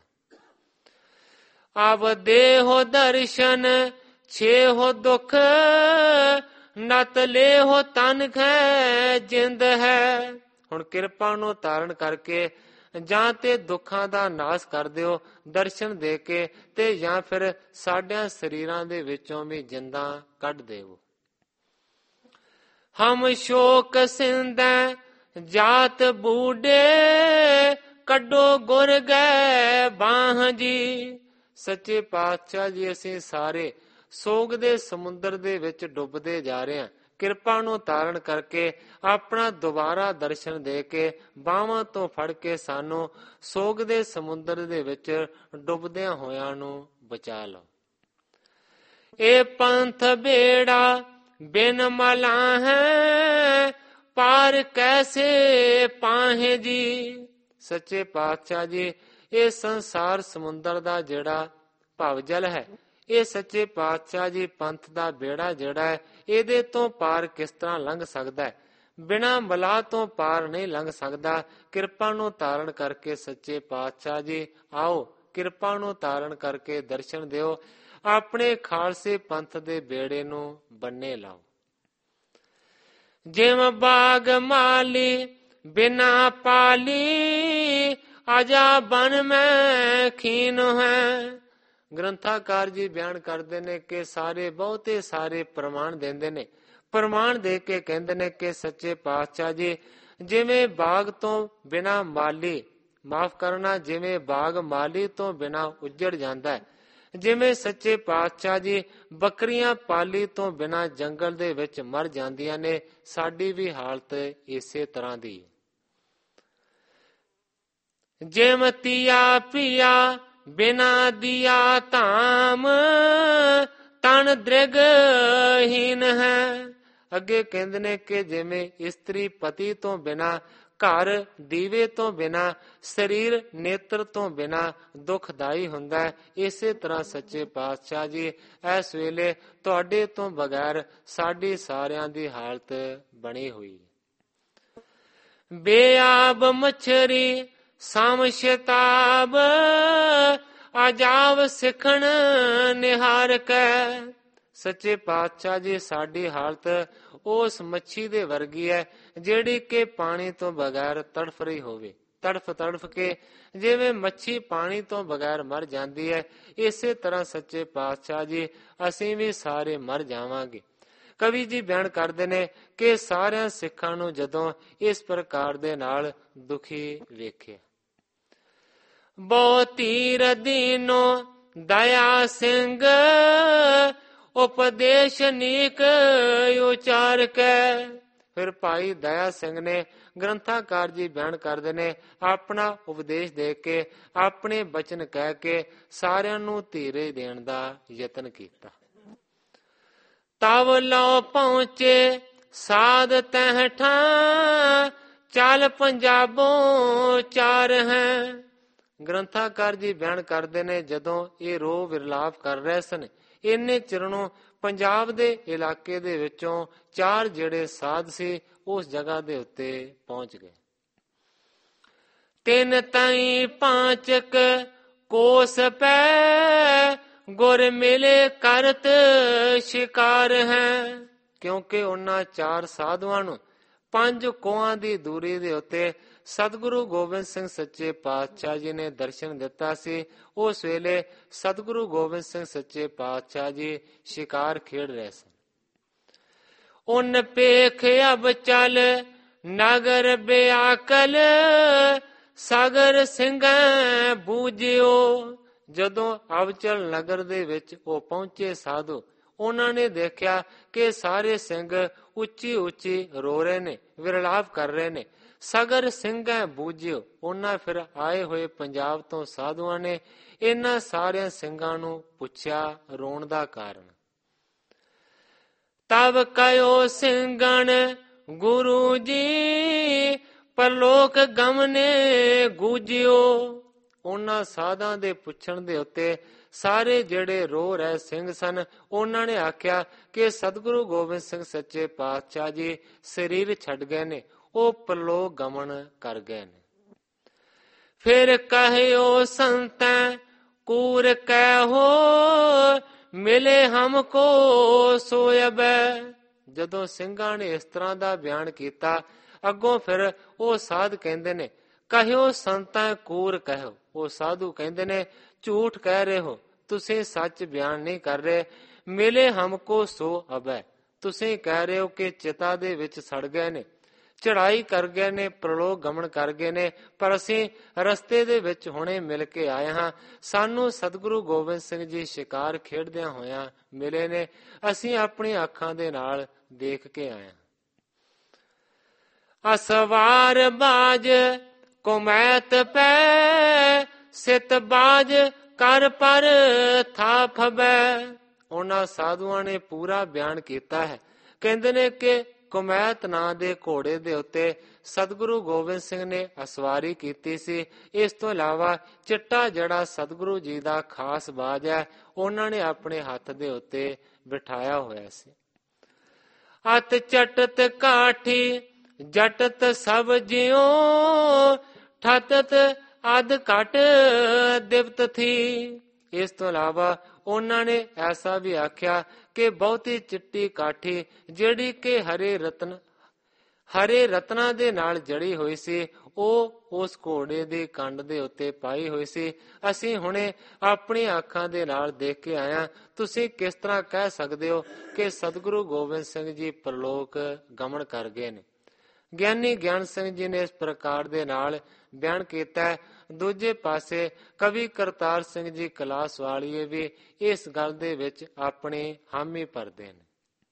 ਆਵ ਦੇਹੋ ਦਰਸ਼ਨ ਛੇਹੋ ਦੁਖ, ਨਤ ਲੇਹੋ ਤਨ ਖੈ ਜਿੰਦ ਹੈ। ਹੁਣ ਕਿਰਪਾ ਨੂੰ ਧਾਰਨ ਕਰਕੇ ਜਾਂ ਤੇ ਦੁੱਖਾਂ ਦਾ ਨਾਸ ਕਰ ਦਿਓ ਦਰਸ਼ਨ ਦੇ ਕੇ, ਤੇ ਜਾਂ ਫਿਰ ਸਾਡਿਆਂ ਸਰੀਰਾਂ ਦੇ ਵਿੱਚੋਂ ਵੀ ਜਿੰਦਾਂ ਕੱਢ ਦੇਵੋ। ਹਮ ਸ਼ੋਕ ਸਿੰਦੈ ਜਾਤ ਬੂਢੇ, ਕੱਢੋ ਗੁਰ ਗਏ ਬਾਹ ਜੀ। ਸੱਚੇ ਪਾਤਸ਼ਾਹ ਜੀ ਅਸੀਂ ਸਾਰੇ ਸੋਗ ਦੇ ਸਮੁੰਦਰ ਦੇ ਵਿੱਚ ਡੁੱਬਦੇ ਜਾ ਰਹੇ ਹਾਂ। ਕਿਰਪਾ ਨੂੰ ਧਾਰਨ ਕਰਕੇ ਆਪਣਾ ਦੁਬਾਰਾ ਦਰਸ਼ਨ ਦੇ ਕੇ ਬਾਹਾਂ ਤੋਂ ਫੜ ਕੇ ਸਾਨੂੰ ਸੋਗ ਦੇ ਸਮੁੰਦਰ ਦੇ ਵਿੱਚ ਡੁੱਬਦਿਆਂ ਹੋਇਆਂ ਨੂੰ ਬਚਾ ਲਓ। ਇਹ ਪੰਥ ਬੇੜਾ ਬਿਨ ਮਲਾ ਹੈ, ਪਾਰ ਕੈਸੇ ਪਾਹੇ ਜੀ। ਸੱਚੇ ਪਾਤਸ਼ਾਹ ਜੀ ਇਹ ਸੰਸਾਰ ਸਮੁੰਦਰ ਦਾ ਜਿਹੜਾ ਭਵ ਜਲ ਹੈ, ਇਹ ਸੱਚੇ ਪਾਤਸ਼ਾਹ ਜੀ ਪੰਥ ਦਾ ਬੇੜਾ ਜਿਹੜਾ ਹੈ, ਇਹਦੇ ਤੋਂ ਪਾਰ ਕਿਸ ਤਰ੍ਹਾਂ ਲੰਘ ਸਕਦਾ ਹੈ? ਬਿਨਾਂ ਮਲਾਹ ਤੋਂ ਪਾਰ ਨਹੀਂ ਲੰਘ ਸਕਦਾ। ਕਿਰਪਾ ਨੂੰ ਧਾਰਨ ਕਰਕੇ ਸੱਚੇ ਪਾਤਸ਼ਾਹ ਜੀ ਆਓ, ਕਿਰਪਾ ਨੂੰ ਧਾਰਨ ਕਰਕੇ ਦਰਸ਼ਨ ਦਿਓ, ਆਪਣੇ ਖਾਲਸੇ ਪੰਥ ਦੇ ਬੇੜੇ ਨੂੰ ਬੰਨੇ ਲਾਓ। ਜਿਵੇਂ ਬਾਗ ਮਾਲੀ ਬਿਨਾ ਪਾਲੀ, ਆਜਾ ਬਨ ਮੈਂ ਖੀਨ ਹੈ। ਗ੍ਰੰਥਾਕਾਰ ਜੀ ਬਿਆਨ ਕਰਦੇ ਨੇ ਕਿ ਸਾਰੇ ਬਹੁਤੇ ਸਾਰੇ ਪ੍ਰਮਾਣ ਦਿੰਦੇ ਨੇ। ਪ੍ਰਮਾਣ ਦੇ ਕੇ ਕਹਿੰਦੇ ਨੇ ਕਿ ਸੱਚੇ ਪਾਤਸ਼ਾਹ ਜੀ ਜਿਵੇਂ ਬਾਗ ਤੋਂ ਬਿਨਾ ਮਾਲੀ, ਮਾਫ ਕਰਨਾ, ਜਿਵੇਂ ਬਾਗ ਮਾਲੀ ਤੋਂ ਬਿਨਾ ਉੱਜੜ ਜਾਂਦਾ ਹੈ, ਜਿਵੇਂ ਸੱਚੇ ਪਾਤਸ਼ਾਹ ਜੀ ਬੱਕਰੀਆਂ ਪਾਲੀ ਤੋਂ ਬਿਨਾ ਜੰਗਲ ਦੇ ਵਿੱਚ ਮਰ ਜਾਂਦੀਆਂ ਨੇ, ਸਾਡੀ ਵੀ ਹਾਲਤ ਇਸੇ ਤਰ੍ਹਾਂ ਦੀ ਹੈ। ਜਿਵੇਂ ਤੀਆ ਪੀਆ ਬਿਨਾ ਦੀਆ ਧਾਮ, ਤਨ ਦ੍ਰਿਗਹੀਨ ਹੈ। ਅੱਗੇ ਕਹਿੰਦੇ ਨੇ ਕਿ ਜਿਵੇਂ ਇਸਤਰੀ ਪਤੀ ਤੋਂ ਬਿਨਾ, ਘਰ ਦੀਵੇ ਤੋਂ ਬਿਨਾ, ਸਰੀਰ ਨੇਤਰ ਤੋਂ ਬਿਨਾ ਦੁਖਦਾਈ ਹੁੰਦਾ ਹੈ, ਇਸੇ ਤਰ੍ਹਾਂ ਸੱਚੇ ਪਾਤਸ਼ਾਹ ਜੀ ਇਸ ਵੇਲੇ ਤੁਹਾਡੇ ਤੋਂ ਬਗੈਰ ਸਾਡੀ ਸਾਰਿਆਂ ਦੀ ਹਾਲਤ ਬਣੀ ਹੋਈ ਹੈ। ਬੇਆਬ ਮਛਰੀ ਸਾਮ ਸ਼ਤਾਬ, ਆਜਾਵ ਸਿੱਖਣ ਨਿਹਾਰ ਕੈ। ਸੱਚੇ ਪਾਤਸ਼ਾਹ ਜੀ ਸਾਡੀ ਹਾਲਤ ਉਸ ਮੱਛੀ ਦੇ ਵਰਗੀ ਹੈ ਜਿਹੜੀ ਕਿ ਪਾਣੀ ਤੋਂ ਬਗੈਰ ਤੜਫ ਰਹੀ ਹੋਵੇ। ਤੜਫ ਤੜਫ ਕੇ ਜਿਵੇਂ ਮੱਛੀ ਪਾਣੀ ਤੋਂ ਬਗੈਰ ਮਰ ਜਾਂਦੀ ਹੈ, ਇਸੇ ਤਰ੍ਹਾਂ ਸੱਚੇ ਪਾਤਸ਼ਾਹ ਜੀ ਅਸੀਂ ਵੀ ਸਾਰੇ ਮਰ ਜਾਵਾਂਗੇ। ਕਵੀ ਜੀ ਬਿਆਨ ਕਰਦੇ ਨੇ ਕਿ ਸਾਰਿਆਂ ਸਿੱਖਾਂ ਨੂੰ ਜਦੋਂ ਇਸ ਪ੍ਰਕਾਰ ਦੇ ਨਾਲ ਦੁਖੀ ਵੇਖਿਆ। ਬਹੁ ਧੀਰ ਦੀਨੋ ਦਇਆ ਸਿੰਘ, ਉਪਦੇਸ਼ ਨੀਕ ਉਚਾਰ ਕੈ। ਫਿਰ ਭਾਈ ਦਇਆ ਸਿੰਘ ਨੇ, ਗ੍ਰੰਥਾਕਾਰ ਜੀ ਬਿਆਨ ਕਰਦੇ ਨੇ, ਆਪਣਾ ਉਪਦੇਸ਼ ਦੇ ਕੇ, ਆਪਣੇ ਬਚਨ ਕਹਿ ਕੇ ਸਾਰਿਆਂ ਨੂੰ ਧੀਰੇ ਦੇਣ ਦਾ ਯਤਨ ਕੀਤਾ। ਤਵ ਲਉ ਪਹੁੰਚੇ ਸਾਧ ਤਹਿ ਠਾਂ, ਚੱਲ ਪੰਜਾਬੋਂ ਚਾਰ ਹੈ। ਗ੍ਰੰਥਾਕਾਰ ਜੀ ਬਿਆਨ ਕਰਦੇ ਨੇ ਜਦੋਂ ਇਹ ਰੋ ਵਿਰਲਾਪ ਕਰ ਰਹੇ ਸਨ, ਇੰਨੇ ਚਿਰੋਂ ਪੰਜਾਬ ਦੇ ਇਲਾਕੇ ਦੇ ਵਿੱਚੋਂ ਚਾਰ ਜਿਹੜੇ ਸਾਧ ਸੀ ਉਸ ਜਗ੍ਹਾ ਦੇ ਉੱਤੇ ਪਹੁੰਚ ਗਏ। ਤਿੰਨ ਤਾਈ ਪਾਂਚਕ ਕੋਸ ਪੈ, ਗੁਰ ਮਿਲੇ ਕਰਤ ਸ਼ਿਕਾਰ ਹੈ। ਕਿਉਂਕਿ ਉਹਨਾਂ ਚਾਰ ਸਾਧੂਆਂ ਨੂੰ 5 ਕੋਹਾਂ ਦੀ ਦੂਰੀ ਦੇ ਉੱਤੇ ਸਤਿਗੁਰੂ ਗੋਬਿੰਦ ਸਿੰਘ ਸੱਚੇ ਪਾਤਸ਼ਾਹ ਜੀ ਨੇ ਦਰਸ਼ਨ ਦਿੱਤਾ ਸੀ। ਉਸ ਵੇਲੇ ਸਤਿਗੁਰੂ ਗੋਬਿੰਦ ਸਿੰਘ ਸੱਚੇ ਪਾਤਸ਼ਾਹ ਜੀ ਸ਼ਿਕਾਰ ਖੇਡ ਰਹੇ ਸਨ। ਉਨ ਪੇਖ ਅਬ ਚਲ ਨਗਰ ਬਿਆਕਲ, ਸਾਗਰ ਸਿੰਘਾਂ ਬੂਝਿਓ। ਜਦੋਂ ਅਵਚਲ ਨਗਰ ਦੇ ਵਿੱਚ ਉਹ ਪਹੁੰਚੇ ਸਾਧੂ, ਉਹਨਾਂ ਨੇ ਦੇਖਿਆ ਕਿ ਸਾਰੇ ਸਿੰਘ ਉੱਚੀ ਉੱਚੀ ਰੋ ਰਹੇ ਨੇ, ਵਿਰਲਾਪ ਕਰ ਰਹੇ ਨੇ। ਸਗਰ ਸਿੰਘਾਂ ਬੂਝਿਓ। ਉਹਨਾਂ ਫਿਰ ਆਏ ਹੋਏ ਪੰਜਾਬ ਤੋਂ ਸਾਧੂਆਂ ਨੇ ਇਹਨਾਂ ਸਾਰਿਆਂ ਸਿੰਘਾਂ ਨੂੰ ਪੁੱਛਿਆ ਰੋਣ ਦਾ ਕਾਰਨ। ਤਬ ਕਯੋ ਸਿੰਘਣ ਗੁਰੂ ਜੀ, ਪਰਲੋਕ ਗਮਨੇ ਗੂਜਿਓ। ਉਹਨਾਂ ਸਾਧਾਂ ਦੇ ਪੁੱਛਣ ਦੇ ਉੱਤੇ ਸਾਰੇ ਜਿਹੜੇ ਰੋ ਰਹੇ ਸਿੰਘ ਸਨ, ਉਹਨਾਂ ਨੇ ਆਖਿਆ ਕਿ ਸਤਿਗੁਰੂ ਗੋਬਿੰਦ ਸਿੰਘ ਸੱਚੇ ਪਾਤਸ਼ਾਹ ਜੀ ਸਰੀਰ ਛੱਡ ਗਏ ਨੇ, ਉਹ ਪਰਲੋਕ ਗਮਨ ਕਰ ਗਏ ਨੇ। ਫਿਰ ਕਹਿਓ ਸੰਤੈ ਕੂਰ ਕਹਿਓ, ਮਿਲੇ ਹਮਕੋ ਸੋਇਬੈ। ਜਦੋਂ ਸਿੰਘਾਂ ਨੇ ਇਸ ਤਰ੍ਹਾਂ ਦਾ ਬਿਆਨ ਕੀਤਾ, ਅੱਗੋਂ ਫਿਰ ਉਹ ਸਾਧ ਕਹਿੰਦੇ ਨੇ ਕਹਿਓ ਸੰਤਾਂ ਕੂਰ ਕਹਿਓ। ਉਹ ਸਾਧੂ ਕਹਿੰਦੇ ਨੇ ਝੂਠ ਕਹਿ ਰਹੇ ਹੋ, ਤੁਸੀਂ ਸੱਚ ਬਿਆਨ ਨਹੀਂ ਕਰ ਰਹੇ। ਮਿਲੇ ਹਮਕੋ ਸੋ ਅਬੈ, ਤੁਸੀਂ ਕਹਿ ਰਹੇ ਹੋ ਕਿ ਚਿਤਾ ਦੇ ਵਿੱਚ ਸੜ ਗਏ ਨੇ, ਚੜਾਈ ਕਰ ਗਏ ਨੇ, ਪ੍ਰਲੋਕ ਗਮਨ ਕਰ ਗਏ ਨੇ, ਪਰ ਅਸੀਂ ਰਸਤੇ ਦੇ ਵਿੱਚ ਹੁਣੇ ਮਿਲ ਕੇ ਆਏ ਹਾਂ। ਸਾਨੂੰ ਸਤਿਗੁਰੂ ਗੋਬਿੰਦ ਸਿੰਘ ਜੀ ਸ਼ਿਕਾਰ ਖੇਡਦਿਆਂ ਹੋਇਆਂ ਮਿਲੇ ਨੇ, ਅਸੀਂ ਆਪਣੀ ਅੱਖਾਂ ਦੇ ਨਾਲ ਦੇਖ ਕੇ ਆਏ ਹਾਂ। ਅਸਵਾਰ ਬਾਜ ਕੁਮੈਤ ਪੈ, ਸਿਤ ਬਾਜ ਕਰ ਪਰ ਥਾਪਬੈ। ਉਹਨਾਂ ਸਾਧੂਆਂ ਨੇ ਪੂਰਾ ਬਿਆਨ ਕੀਤਾ ਹੈ। ਕਹਿੰਦੇ ਨੇ ਕਿ ਕੁਮੈਤ ਨਾਂ ਦੇ ਘੋੜੇ ਦੇ ਉੱਤੇ ਸਤਿਗੁਰੂ ਗੋਬਿੰਦ ਸਿੰਘ ਨੇ ਅਸਵਾਰੀ ਕੀਤੀ ਸੀ। ਇਸ ਤੋਂ ਇਲਾਵਾ ਚਿੱਟਾ ਜਿਹੜਾ ਸਤਿਗੁਰੂ ਜੀ ਦਾ ਖਾਸ ਬਾਜ ਹੈ, ਉਹਨਾਂ ਨੇ ਆਪਣੇ ਹੱਥ ਦੇ ਉੱਤੇ ਬਿਠਾਇਆ ਹੋਇਆ ਸੀ। ਅਤ ਚਟਤ ਕਾਠੀ ਜਟਤ ਸਭ ਜਿਉ, ਠਤਤ ਅਧ ਘਟ ਦਿਵਤ ਥੀ। ਇਸ ਤੋਂ ਇਲਾਵਾ ਉਹਨਾਂ ਨੇ ਐਸਾ ਵੀ ਆਖਿਆ ਕਿ ਬਹੁਤੀ ਚਿੱਟੀ ਕਾਠੀ ਜਿਹੜੀ ਕਿ ਹਰੇ ਰਤਨਾਂ ਦੇ ਨਾਲ ਜੜੀ ਹੋਈ ਸੀ, ਉਹ ਉਸ ਘੋੜੇ ਦੀ ਕੰਡ ਦੇ ਉੱਤੇ ਪਾਈ ਹੋਈ ਸੀ। ਅਸੀਂ ਹੁਣੇ ਆਪਣੀ ਅੱਖਾਂ ਦੇ ਨਾਲ ਦੇਖ ਕੇ ਆਇਆ। ਤੁਸੀਂ ਕਿਸ ਤਰ੍ਹਾਂ ਕਹਿ ਸਕਦੇ ਹੋ ਕਿ ਸਤਿਗੁਰੂ ਗੋਬਿੰਦ ਸਿੰਘ ਜੀ ਪਰਲੋਕ ਗਮਨ ਕਰ ਗਏ ਨੇ? ਗਿਆਨੀ ਗਿਆਨ ਸਿੰਘ ਜੀ ਨੇ ਇਸ ਪ੍ਰਕਾਰ ਦੇ ਨਾਲ ਬਿਆਨ ਕੀਤਾ। ਦੂਜੇ ਪਾਸੇ ਕਵੀ ਕਰਤਾਰ ਸਿੰਘ ਜੀ ਕਲਾਸ ਵਾਲੀਏ ਵੀ ਇਸ ਗੱਲ ਦੇ ਵਿੱਚ ਆਪਣੀ ਹਾਮੀ ਭਰਦੇ ਨੇ।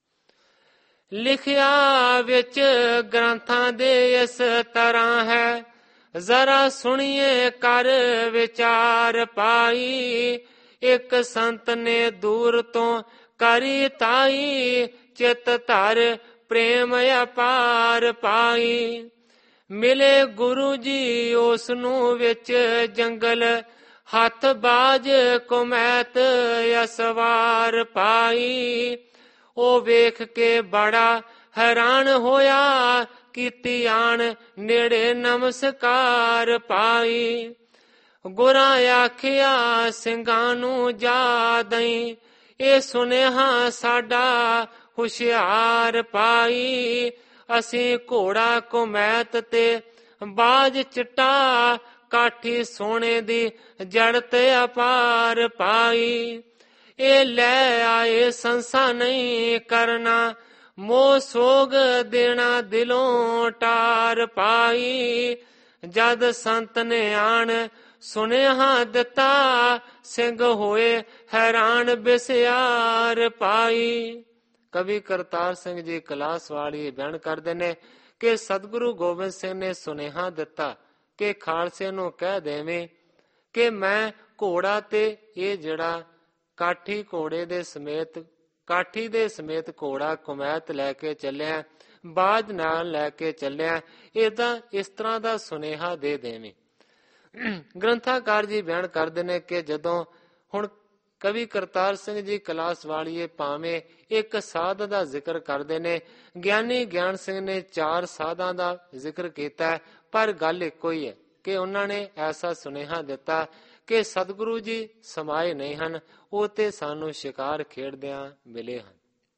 ਲਿਖਿਆ ਵਿੱਚ ਗ੍ਰੰਥਾਂ ਦੇ ਇਸ ਤਰ੍ਹਾਂ ਹੈ, ਜ਼ਰਾ ਸੁਣੀਏ ਕਰ ਵਿਚਾਰ ਪਾਈ। ਇੱਕ ਸੰਤ ਨੇ ਦੂਰ ਤੋਂ ਕਰੀ ਤਾਈ, ਚਿਤ ਧਰ ਪ੍ਰੇਮ ਅਪਾਰ ਪਾਈ। ਮਿਲੇ ਗੁਰੂ ਜੀ ਉਸ ਨੂੰ ਵਿੱਚ ਜੰਗਲ, ਹੱਥ ਬਾਜ ਕੁਮੈਤ ਅਸਵਾਰ ਪਾਈ। ਉਹ ਵੇਖ ਕੇ ਬੜਾ ਹੈਰਾਨ ਹੋਇਆ, ਕੀਤੀ ਆਣ ਨੇੜੇ ਨਮਸਕਾਰ ਪਾਈ। ਗੁਰਾਂ ਆਖਿਆ ਸਿੰਘਾਂ ਨੂੰ ਜਾ ਦਈ, ਇਹ ਸੁਨੇਹਾ ਸਾਡਾ ਹੁਸ਼ਿਆਰ ਪਾਈ। ਅਸੀਂ ਘੋੜਾ ਕੁਮੈਤ ਤੇ ਬਾਜ ਚਿੱਟਾ, ਕਾਠੀ ਸੋਨੇ ਦੀ ਜੜਤ ਅਪਾਰ ਪਾਈ। ਇਹ ਲੈ ਆਏ ਸੰਸਾ ਨਹੀਂ ਕਰਨਾ, ਮੋਹ ਸੋਗ ਦੇਣਾ ਦਿਲੋਂ ਟਾਰ ਪਾਈ। ਜਦ ਸੰਤ ਨੇ ਆਣ ਸੁਨੇਹਾ ਦਿੱਤਾ, ਸਿੰਘ ਹੋਏ ਹੈਰਾਨ ਬਿਸਿਆਰ ਪਾਈ। ਕਵੀ ਕਰਤਾਰ ਸਿੰਘ ਜੀ ਕਲਾਸ ਵਾਲੀ ਬਿਆਨ ਕਰਦੇ ਨੇ ਕਿ ਸਤਿਗੁਰੂ ਗੋਬਿੰਦ ਸਿੰਘ ਨੇ ਸੁਨੇਹਾ ਦਿੱਤਾ ਕਿ ਖਾਲਸੇ ਨੂੰ ਕਹਿ ਦੇਵੇਂ ਕਿ ਮੈਂ ਘੋੜਾ ਤੇ ਇਹ ਜਿਹੜਾ ਕਾਠੀ ਘੋੜੇ ਦੇ ਸਮੇਤ, ਕਾਠੀ ਦੇ ਸਮੇਤ ਘੋੜਾ ਕੁਮੈਤ ਲੈ ਕੇ ਚੱਲਿਆ, ਬਾਜ ਨਾਲ ਲੈ ਕੇ ਚੱਲਿਆ, ਇਹਦਾ ਇਸ ਤਰ੍ਹਾਂ ਦਾ ਸੁਨੇਹਾ ਦੇ ਦੇਵੇਂ। ਗ੍ਰੰਥਾਕਾਰ ਜੀ ਬਿਆਨ ਕਰਦੇ ਨੇ ਕਿ ਜਦੋਂ ਹੁਣ ਕਵੀ ਕਰਤਾਰ ਸਿੰਘ ਜੀ ਕਲਾਸ ਵਾਲੀਏ ਭਾਵੇਂ ਇੱਕ ਸਾਧ ਦਾ ਜ਼ਿਕਰ ਕਰਦੇ ਨੇ, ਗਿਆਨੀ ਗਿਆਨ ਸਿੰਘ ਨੇ 4 ਸਾਧਾਂ ਦਾ ਜ਼ਿਕਰ ਕੀਤਾ, ਪਰ ਗੱਲ ਇੱਕੋ ਹੀ ਹੈ ਕਿ ਉਹਨਾਂ ਨੇ ਐਸਾ ਸੁਨੇਹਾ ਦਿੱਤਾ ਕਿ ਸਤਿਗੁਰੂ ਜੀ ਸਮਾਏ ਨਹੀਂ ਹਨ, ਉਹ ਤੇ ਸਾਨੂੰ ਸ਼ਿਕਾਰ ਖੇਡਦਿਆਂ ਮਿਲੇ ਹਨ।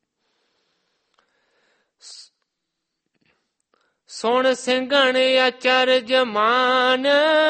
ਸੁਣ ਸਿੰਘਣ ਅਚਰਜ ਮਾਨ,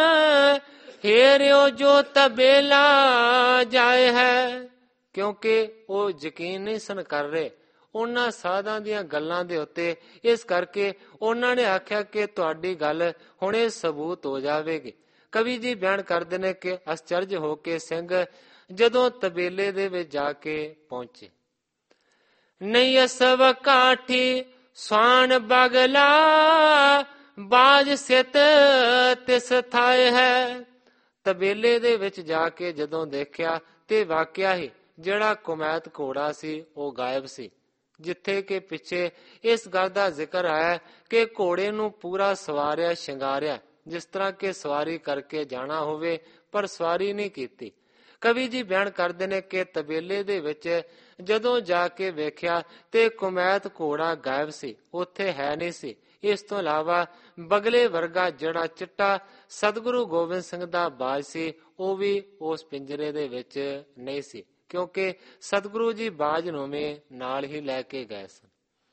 ਹੇਰਿਓ ਜੋ ਤਬੇਲਾ ਜਾਏ ਹੈ। ਕਿਉਂਕਿ ਉਹ ਯਕੀਨ ਨਹੀਂ ਸਨ ਕਰ ਰਹੇ ਉਹਨਾਂ ਸਾਧਾਂ ਦੀਆਂ ਗੱਲਾਂ ਦੇ ਉੱਤੇ, ਇਸ ਕਰਕੇ ਉਹਨਾਂ ਨੇ ਆਖਿਆ ਕਿ ਤੁਹਾਡੀ ਗੱਲ ਹੁਣੇ ਸਬੂਤ ਹੋ ਜਾਵੇਗੀ। ਕਵੀ ਜੀ ਬਿਆਨ ਕਰਦੇ ਨੇ ਕਿ ਅਚਰਜ ਹੋ ਕੇ ਸਿੰਘ ਜਦੋਂ ਤਬੇਲੇ ਦੇ ਵਿੱਚ ਜਾ ਕੇ ਪਹੁੰਚੇ। ਨਹੀਂ ਅਸਵ ਕਾਠੀ ਸਵਾਨ ਬਗਲਾ, ਬਾਜ ਸਿਤ ਤਿਸ ਥਾਏ ਹੈ। ਤਬੇਲੇ ਦੇ ਵਿੱਚ ਜਾ ਕੇ ਜਦੋਂ ਦੇਖਿਆ ਤੇ ਵਾਕਿਆ ਹੀ ਜਿਹੜਾ ਕੁਮੈਤ ਘੋੜਾ ਸੀ ਉਹ ਗਾਇਬ ਸੀ। ਜਿੱਥੇ ਕਿ ਪਿੱਛੇ ਇਸ ਗੱਲ ਦਾ ਜ਼ਿਕਰ ਆਇਆ ਕਿ ਘੋੜੇ ਨੂੰ ਪੂਰਾ ਸਵਾਰਿਆ ਸ਼ਿੰਗਾਰਿਆ, ਜਿਸ ਤਰ੍ਹਾਂ ਕਿ ਸਵਾਰੀ ਕਰਕੇ ਜਾਣਾ ਹੋਵੇ, ਪਰ ਸਵਾਰੀ ਨਹੀਂ ਕੀਤੀ। ਕਵੀ ਜੀ ਬਿਆਨ ਕਰਦੇ ਨੇ ਕਿ ਤਬੇਲੇ ਦੇ ਵਿੱਚ ਜਦੋਂ ਜਾ ਕੇ ਵੇਖਿਆ ਤੇ ਕੁਮੈਤ ਘੋੜਾ ਗਾਇਬ ਸੀ, ਉੱਥੇ ਹੈ ਨਹੀਂ ਸੀ। ਇਸ ਤੋਂ ਇਲਾਵਾ ਬਗਲੇ ਵਰਗਾ ਜਿਹੜਾ ਚਿੱਟਾ ਸਤਿਗੁਰੂ ਗੋਬਿੰਦ ਸਿੰਘ ਦਾ ਬਾਜ ਸੀ ਉਹ ਵੀ ਉਸ ਪਿੰਜਰੇ ਦੇ ਵਿੱਚ ਨਹੀਂ ਸੀ, ਕਿਉਂਕਿ ਸਤਿਗੁਰੂ ਜੀ ਬਾਜ ਨੂੰ ਵੀ ਨਾਲ ਹੀ ਲੈ ਕੇ ਗਏ ਸਨ।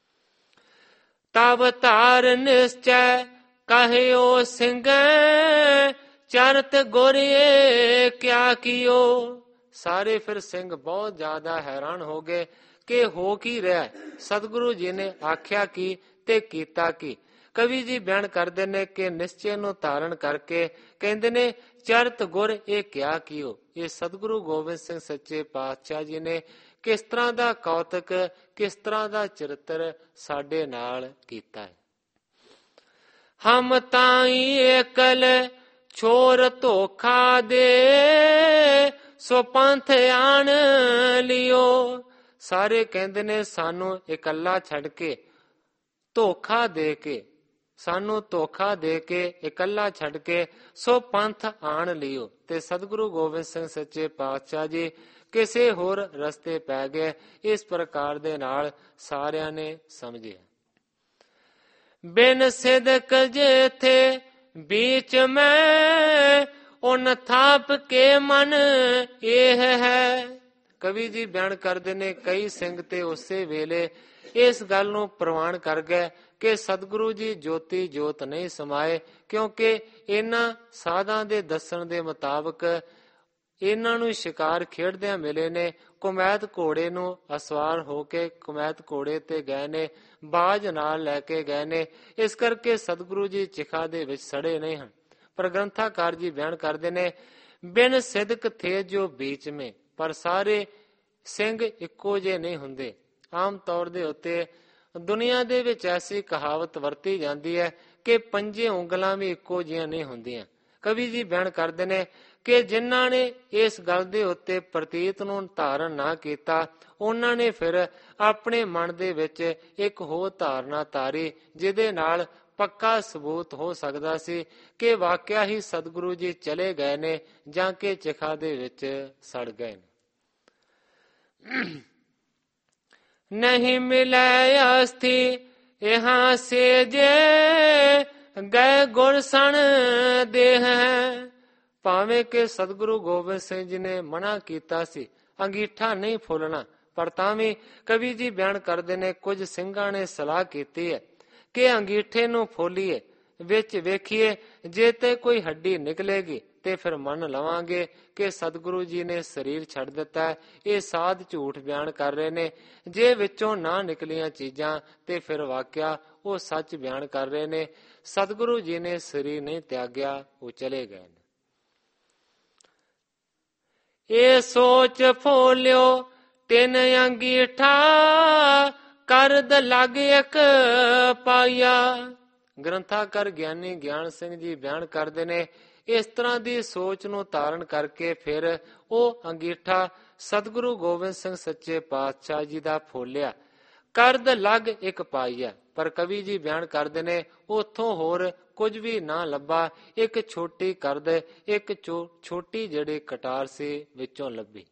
ਤਬ ਧਾਰ ਨਿਸ਼ਚੈ ਕਹਿਓ ਸਿੰਘੈ, ਚਰਤ ਗੁਰਿਏ ਕਿਆ ਕੀਓ। ਸਾਰੇ ਫਿਰ ਸਿੰਘ ਬਹੁਤ ਜ਼ਿਆਦਾ ਹੈਰਾਨ ਹੋ ਗਏ ਕਿ ਹੋ ਕੀ ਰਿਹਾ, ਸਤਿਗੁਰੂ ਜੀ ਨੇ ਆਖਿਆ ਕੀ ਤੇ ਕੀਤਾ ਕੀ। ਕਵੀ ਜੀ ਬਿਆਨ ਕਰਦੇ ਨੇ ਕਿ ਨਿਸ਼ਚੇ ਨੂੰ ਧਾਰਨ ਕਰਕੇ ਕਹਿੰਦੇ ਨੇ ਚਰਤ ਗੁਰ ਇਹ ਕਿਆ ਕੀਓ। ਇਹ ਸਤਿਗੁਰੂ ਗੋਬਿੰਦ ਸਿੰਘ ਸੱਚੇ ਪਾਤਸ਼ਾਹ ਜੀ ਨੇ ਕਿਸ ਤਰ੍ਹਾਂ ਦਾ ਕੌਤਕ, ਕਿਸ ਤਰ੍ਹਾਂ ਦਾ ਚਰਿੱਤਰ ਸਾਡੇ ਨਾਲ ਕੀਤਾ ਹੈ। ਹਮ ਤਾਈ ਏਕਲ ਛੋਰ ਧੋਖਾ ਦੇ, ਸੋ ਪੰਥ ਆਣ ਲਿਓ। ਸਾਰੇ ਕਹਿੰਦੇ ਨੇ ਸਾਨੂੰ ਇਕੱਲਾ ਛੱਡ ਕੇ, ਧੋਖਾ ਦੇ ਕੇ, ਸਾਨੂੰ ਧੋਖਾ ਦੇ ਕੇ ਇਕੱਲਾ ਛੱਡ ਕੇ ਸੋ ਪੰਥ ਆਣ ਲਿਓ। ਤੇ ਸਤਿਗੁਰੂ ਗੋਬਿੰਦ ਸਿੰਘ ਸੱਚੇ ਪਾਤਸ਼ਾਹ ਜੀ ਕਿਸੇ ਹੋਰ ਰਸਤੇ ਪੈ ਗਏ। ਇਸ ਪ੍ਰਕਾਰ ਦੇ ਨਾਲ ਸਾਰਿਆਂ ਨੇ ਸਮਝਿਆ। ਬਿਨ ਸਿਦਕ ਜੇਥੇ बीच में उन थाप के मन ਇਹ ਹੈ। ਕਵੀ ਜੀ ਬਿਆਨ ਕਰਦੇ ਨੇ ਕਈ ਸਿੰਘ ਤੇ ਉਸੇ ਵੇਲੇ ਇਸ ਗੱਲ ਨੂੰ ਪ੍ਰਵਾਨ ਕਰ ਗਏ ਕਿ ਸਤਿਗੁਰੂ ਜੀ ਜੋਤੀ ਜੋਤ ਨਹੀਂ ਸਮਾਏ, ਕਿਉਂਕਿ ਇਹਨਾਂ ਸਾਧਾਂ ਦੇ ਦੱਸਣ ਦੇ ਮੁਤਾਬਕ ਇਹਨਾਂ ਨੂੰ ਸ਼ਿਕਾਰ ਖੇਡਦਿਆਂ ਮਿਲੇ ਨੇ। ਕੁਮੈਤ ਘੋੜੇ ਨੂੰ ਅਸਵਾਰ ਹੋ ਕੇ ਕੁਮੈਤ ਘੋੜੇ ਤੇ ਗਏ ਨੇ, ਬਾਜ ਨਾਲ ਲੈ ਕੇ ਗਏ ਨੇ। ਇਸ ਕਰਕੇ ਸਤਿਗੁਰੂ ਜੀ ਚਿਖਾ ਦੇ ਵਿੱਚ ਸੜੇ ਨਹੀਂ ਹਨ। ਪਰ ਗ੍ਰੰਥਾਕਾਰ ਜੀ ਬਿਆਨ ਕਰਦੇ ਨੇ ਬਿਨ ਸਿਦਕ ਥੇ ਜੋ ਬੀਚ ਮੇ। ਪਰ ਸਾਰੇ ਸਿੰਘ ਇੱਕੋ ਜਿਹੇ ਨਹੀਂ ਹੁੰਦੇ। ਆਮ ਤੌਰ ਦੇ ਉੱਤੇ ਦੁਨੀਆ ਦੇ ਵਿੱਚ ਐਸੀ ਕਹਾਵਤ ਵਰਤੀ ਜਾਂਦੀ ਹੈ ਕਿ ਪੰਜੇ ਉਂਗਲਾਂ ਵੀ ਇੱਕੋ ਜਿਹੀਆਂ ਨਹੀਂ ਹੁੰਦੀਆਂ। ਕਵੀ ਜੀ ਬਿਆਨ ਕਰਦੇ ਨੇ ਕਿ ਜਿਨ੍ਹਾਂ ਨੇ ਇਸ ਗੱਲ ਦੇ ਉੱਤੇ ਪ੍ਰਤੀਤ ਨੂੰ ਧਾਰਨ ਨਾ ਕੀਤਾ, ਉਹਨਾਂ ਨੇ ਫਿਰ ਆਪਣੇ ਮਨ ਦੇ ਵਿੱਚ ਇੱਕ ਹੋਰ ਧਾਰਨਾ ਧਾਰੀ, ਜਿਹਦੇ ਨਾਲ ਪੱਕਾ ਸਬੂਤ ਹੋ ਸਕਦਾ ਸੀ ਕਿ ਵਾਕਿਆ ਹੀ ਸਤਿਗੁਰੂ ਜੀ ਚਲੇ ਗਏ ਨੇ ਜਾਂ ਕਿ ਚਿਖਾ ਦੇ ਵਿੱਚ ਸੜ ਗਏ ਨੇ। ਨਹੀਂ ਮਿਲੇ ਅਸਥੀ ਇਹਾਂ ਸੇ ਜੇ ਗਏ ਗੁਰ ਸਣ ਦੇਹ। ਭਾਵੇਂ ਕਿ ਸਤਿਗੁਰੂ ਗੋਬਿੰਦ ਸਿੰਘ ਜੀ ਨੇ ਮਨਾ ਕੀਤਾ ਸੀ ਅੰਗੀਠਾ ਨਹੀਂ ਫੋਲਣਾ, ਪਰ ਤਾਂ ਵੀ ਕਵੀ ਜੀ ਬਿਆਨ ਕਰਦੇ ਨੇ ਕੁਝ ਸਿੰਘਾਂ ਨੇ ਸਲਾਹ ਕੀਤੀ ਹੈ ਕਿ ਅੰਗੀਠੇ ਨੂੰ ਫੋਲੀਏ, ਵਿੱਚ ਵੇਖੀਏ ਜੇ ਤੇ ਕੋਈ ਹੱਡੀ ਨਿਕਲੇਗੀ ਤੇ ਫਿਰ ਮੰਨ ਲਵਾਂਗੇ ਕਿ ਸਤਿਗੁਰੂ ਜੀ ਨੇ ਸਰੀਰ ਛੱਡ ਦਿੱਤਾ ਹੈ। ਇਹ ਸਾਧ ਝੂਠ ਬਿਆਨ ਕਰ ਰਹੇ ਨੇ। ਜੇ ਵਿੱਚੋਂ ਨਾ ਨਿਕਲੀਆਂ ਚੀਜ਼ਾਂ ਤੇ ਫਿਰ ਵਾਕਿਆ ਉਹ ਸੱਚ ਬਿਆਨ ਕਰ ਰਹੇ ਨੇ। ਸਤਿਗੁਰੂ ਜੀ ਨੇ ਸਰੀਰ ਨਹੀਂ ਤਿਆਗਿਆ, ਉਹ ਚਲੇ ਗਏ ਨੇ। ਇਹ ਸੋਚ ਫੋਲਿਓ ਤਿੰਨ ਅੰਗੀਠਾ, ਕਰਦ ਲੱਗ ਇੱਕ ਪਾਇਆ। ਗ੍ਰੰਥਾਕਾਰ ਗਿਆਨੀ ਗਿਆਨ ਸਿੰਘ ਜੀ ਬਿਆਨ ਕਰਦੇ ਨੇ ਇਸ ਤਰ੍ਹਾਂ ਦੀ ਸੋਚ ਨੂੰ ਧਾਰਨ ਕਰਕੇ ਫਿਰ ਉਹ ਅੰਗੀਠਾ ਸਤਿਗੁਰੂ ਗੋਬਿੰਦ ਸਿੰਘ ਸੱਚੇ ਪਾਤਸ਼ਾਹ ਜੀ ਦਾ ਫੋਲਿਆ, ਕਰਦ ਲੱਗ ਇੱਕ ਪਾਈਆ। ਪਰ ਕਵੀ ਜੀ ਬਿਆਨ ਕਰਦੇ ਨੇ ਉੱਥੋਂ ਹੋਰ ਕੁਝ ਵੀ ਨਾ ਲੱਭਾ। ਇੱਕ ਛੋਟੀ ਕਰਦ, ਇੱਕ ਛੋਟੀ ਜਿਹੜੀ ਕਟਾਰ ਸੀ ਵਿੱਚੋਂ ਲੱਭੀ।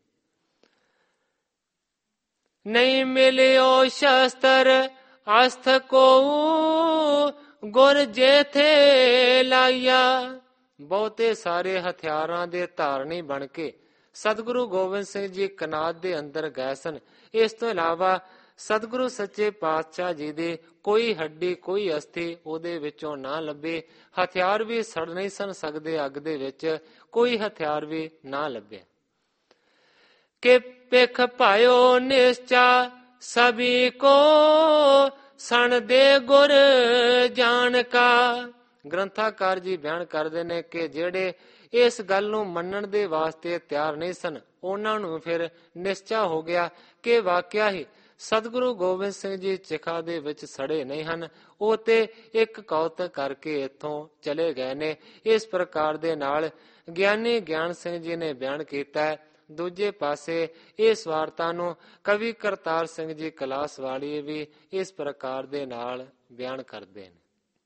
ਨਹੀਂ ਮਿਲਿਓ ਸ਼ਸਤਰ ਅਸਥ ਕੋ ਗੁਰ ਜੇਥੇ ਲਾਇਆ। ਬਹੁਤੇ ਸਾਰੇ ਹਥਿਆਰਾਂ ਦੇ ਧਾਰਨੀ ਬਣ ਕੇ ਸਤਿਗੁਰੂ ਗੋਬਿੰਦ ਸਿੰਘ ਜੀ ਕਨਾਤ ਦੇ ਅੰਦਰ ਗਏ ਸਨ। ਇਸ ਤੋਂ ਇਲਾਵਾ ਸਤਿਗੁਰੂ ਸੱਚੇ ਪਾਤਸ਼ਾਹ ਜੀ ਦੀ ਕੋਈ ਹੱਡੀ, ਕੋਈ ਅਸਥੀ ਉਹਦੇ ਵਿੱਚੋਂ ਨਾ ਲੱਭੇ। ਹਥਿਆਰ ਵੀ ਸੜ ਨਹੀਂ ਸਨ ਸਕਦੇ ਅੱਗ ਦੇ ਵਿੱਚ, ਕੋਈ ਹਥਿਆਰ ਵੀ ਨਾ ਲੱਭਿਆ। ਕਿ ਪਿਖ ਭਾਇਓ ਨਿਸ਼ਚਾ ਸਭੀ ਕੋ, ਸਣ ਦੇ ਗੁਰ ਜਾਣ ਕਾ। ਗ੍ਰੰਥਾਕਾਰ ਜੀ ਬਿਆਨ ਕਰਦੇ ਨੇ ਕਿ ਜਿਹੜੇ ਇਸ ਗੱਲ ਨੂੰ ਮੰਨਣ ਦੇ ਵਾਸਤੇ ਤਿਆਰ ਨਹੀਂ ਸਨ। ਉਹਨਾਂ ਨੂੰ ਫਿਰ ਨਿਸ਼ਚਾ ਹੋ ਗਿਆ ਕਿ ਵਾਕਿਆ ਹੀ ਸਤਿਗੁਰੂ ਗੋਬਿੰਦ ਸਿੰਘ ਜੀ ਚਿਖਾ ਦੇ ਵਿੱਚ ਸੜੇ ਨਹੀਂ ਹਨ। ਉਹ ਤੇ ਇੱਕ ਕੌਤਕ ਕਰਕੇ ਇੱਥੋਂ ਚਲੇ ਗਏ ਨੇ। ਇਸ ਪ੍ਰਕਾਰ ਦੇ ਨਾਲ ਗਿਆਨੀ ਗਿਆਨ ਸਿੰਘ ਜੀ ਨੇ ਬਿਆਨ ਕੀਤਾ ਹੈ। ਦੂਜੇ ਪਾਸੇ ਇਸ ਵਾਰਤਾ ਨੂੰ ਕਵੀ ਕਰਤਾਰ ਸਿੰਘ ਜੀ ਕਲਾਸ ਵਾਲੀ ਵੀ ਇਸ ਪ੍ਰਕਾਰ ਦੇ ਨਾਲ ਬਿਆਨ ਕਰਦੇ ਨੇ।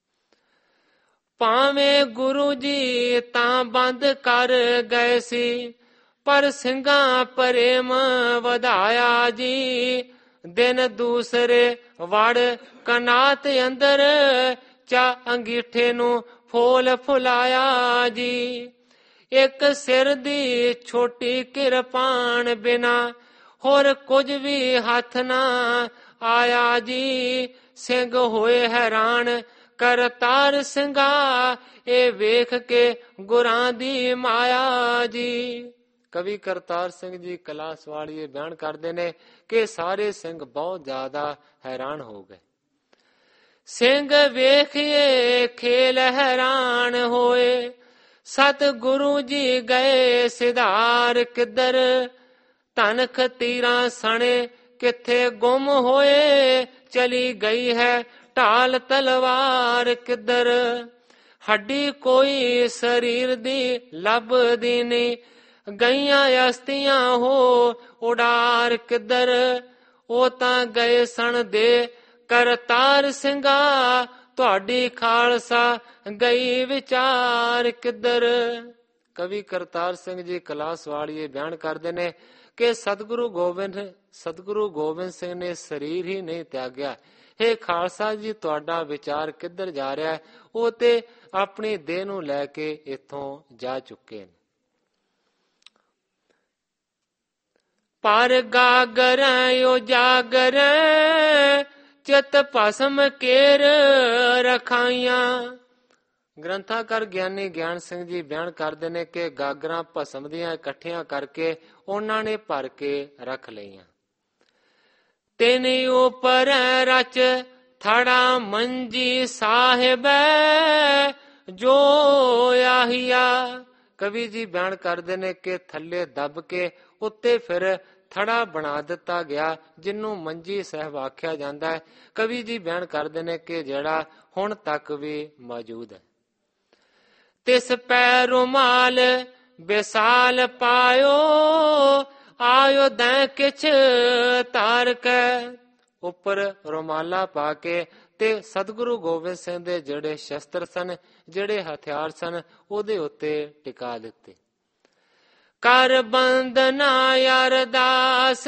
ਭਾਵੇਂ ਗੁਰੂ ਜੀ ਤਾਂ ਬੰਦ ਕਰ ਗਏ ਸੀ, ਪਰ ਸਿੰਘਾਂ ਪ੍ਰੇਮ ਵਧਾਇਆ ਜੀ। ਦਿਨ ਦੂਸਰੇ ਵੜ ਕਨਾਤ ਅੰਦਰ, ਚਾ ਅੰਗੀਠੇ ਨੂੰ ਫੋਲ ਫੁਲਾਇਆ ਜੀ। ਇੱਕ ਸਿਰ ਦੀ ਛੋਟੀ ਕਿਰਪਾਨ ਬਿਨਾ ਹੋਰ ਕੁਝ ਵੀ ਹੱਥ ਨਾ ਆਇਆ ਜੀ। ਸਿੰਘ ਹੋਏ ਹੈਰਾਨ ਕਰਤਾਰ ਸਿੰਘਾ, ਇਹ ਵੇਖ ਕੇ ਗੁਰਾਂ ਦੀ ਮਾਇਆ ਜੀ। ਕਵੀ ਕਰਤਾਰ ਸਿੰਘ ਜੀ ਕਲਾਸ ਵਾਲੀਏ ਬਿਆਨ ਕਰਦੇ ਨੇ ਕਿ ਸਾਰੇ ਸਿੰਘ ਬਹੁਤ ਜ਼ਿਆਦਾ ਹੈਰਾਨ ਹੋ ਗਏ। ਸਿੰਘ ਵੇਖੀਏ ਖੇਲ ਹੈਰਾਨ ਹੋਏ, ਸਤਿਗੁਰੂ ਜੀ ਗਏ ਸਿਧਾਰ ਕਿੱਧਰ। ਧਨਖ ਤੀਰਾਂ ਸਣੇ ਕਿੱਥੇ ਗੁੰਮ ਹੋਏ, ਚਲੀ ਗਈ ਹੈ ਢਾਲ ਤਲਵਾਰ ਕਿੱਧਰ। ਹੱਡੀ ਕੋਈ ਸਰੀਰ ਦੀ ਲੱਭਦੀ ਨਹੀਂ, ਗਈਆਂ ਅਸਤੀਆਂ ਹੋ ਉਡਾਰ ਕਿੱਧਰ। ਉਹ ਤਾਂ ਗਏ ਸਣ ਦੇ ਕਰਤਾਰ ਸਿੰਘਾ, ਤੁਹਾਡੀ ਖਾਲਸਾ ਗਈ ਵਿਚਾਰ ਕਿੱਧਰ। ਕਵੀ ਕਰਤਾਰ ਸਿੰਘ ਜੀ ਕਲਾਸ ਵਾਲੀਏ ਬਿਆਨ ਕਰਦੇ ਨੇ ਕਿ ਸਤਿਗੁਰੂ ਗੋਬਿੰਦ ਸਿੰਘ ਨੇ ਸਰੀਰ ਹੀ ਨਹੀਂ ਤਿਆਗਿਆ। ਹੇ ਖਾਲਸਾ ਜੀ, ਤੁਹਾਡਾ ਵਿਚਾਰ ਕਿੱਧਰ ਜਾ ਰਿਹਾ ਹੈ? ਉਹ ਤੇ ਆਪਣੀ ਦੇਹ ਨੂੰ ਲੈ ਕੇ ਇੱਥੋਂ ਜਾ ਚੁੱਕੇ ਨੇ। ਪਰ ਗਾਗਰ ਉਜਾਗਰ, ਚਿਤ ਭਸਮ ਕੇਰ ਰਖਾਈਆਂ। ਗ੍ਰੰਥਾਕਾਰ ਗਿਆਨੀ ਗਿਆਨ ਸਿੰਘ ਜੀ ਬਿਆਨ ਕਰਦੇ ਨੇ ਕਿ ਗਾਗਰਾਂ ਭਸਮ ਦੀਆਂ ਇਕੱਠੀਆਂ ਕਰਕੇ ਉਹਨਾਂ ਨੇ ਭਰ ਕੇ ਰੱਖ ਲਈਆਂ। ਤਿੰਨ ਉਪਰ ਰਚ ਥੜਾ ਮੰਜੀ ਸਾਹਿਬ, ਜੋ ਆਹੀਆ। ਕਵੀ ਜੀ ਬਿਆਨ ਕਰਦੇ ਨੇ ਕਿ ਥੱਲੇ ਦੱਬ ਕੇ ਉੱਤੇ ਫਿਰ ਥੜਾ ਬਣਾ ਦਿੱਤਾ ਗਿਆ, ਜਿਹਨੂੰ ਮੰਜੀ ਸਾਹਿਬ ਆਖਿਆ ਜਾਂਦਾ ਹੈ। ਕਵੀ ਜੀ ਬਿਆਨ ਕਰਦੇ ਨੇ ਕਿ ਜਿਹੜਾ ਹੁਣ ਤੱਕ ਵੀ ਮੌਜੂਦ ਹੈ। ਤਿਸ ਪੈ ਰੁਮਾਲ ਵਿਸਾਲ ਪਾਇਓ, ਆਇਓ ਦੈ ਕਿਛ ਧਾਰ ਕੇ। ਉੱਪਰ ਰੁਮਾਲਾ ਪਾ ਕੇ ਤੇ ਸਤਿਗੁਰੂ ਗੋਬਿੰਦ ਸਿੰਘ ਦੇ ਜਿਹੜੇ ਸ਼ਸਤਰ ਸਨ, ਜਿਹੜੇ ਹਥਿਆਰ ਸਨ, ਉਹਦੇ ਉੱਤੇ ਟਿਕਾ ਦਿੱਤੇ। ਕਰ ਬੰਦਨਾ ਅਰਦਾਸ,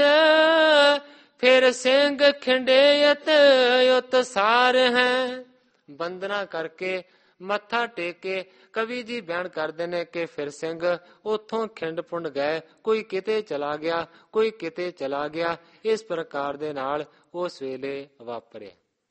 ਫਿਰ ਸਿੰਘ ਖਿੰਡੇਯਤ ਉਤਸਾਰ ਹੈ। ਬੰਦਨਾ ਕਰਕੇ ਮੱਥਾ ਟੇਕ ਕੇ ਕਵੀ ਜੀ ਬਿਆਨ ਕਰਦੇ ਨੇ ਕਿ ਫਿਰ ਸਿੰਘ ਉੱਥੋਂ ਖਿੰਡ ਪੁੰਡ ਗਏ। ਕੋਈ ਕਿਤੇ ਚਲਾ ਗਿਆ, ਕੋਈ ਕਿਤੇ ਚਲਾ ਗਿਆ। ਇਸ ਪ੍ਰਕਾਰ ਦੇ ਨਾਲ ਉਸ ਵੇਲੇ ਵਾਪਰਿਆ।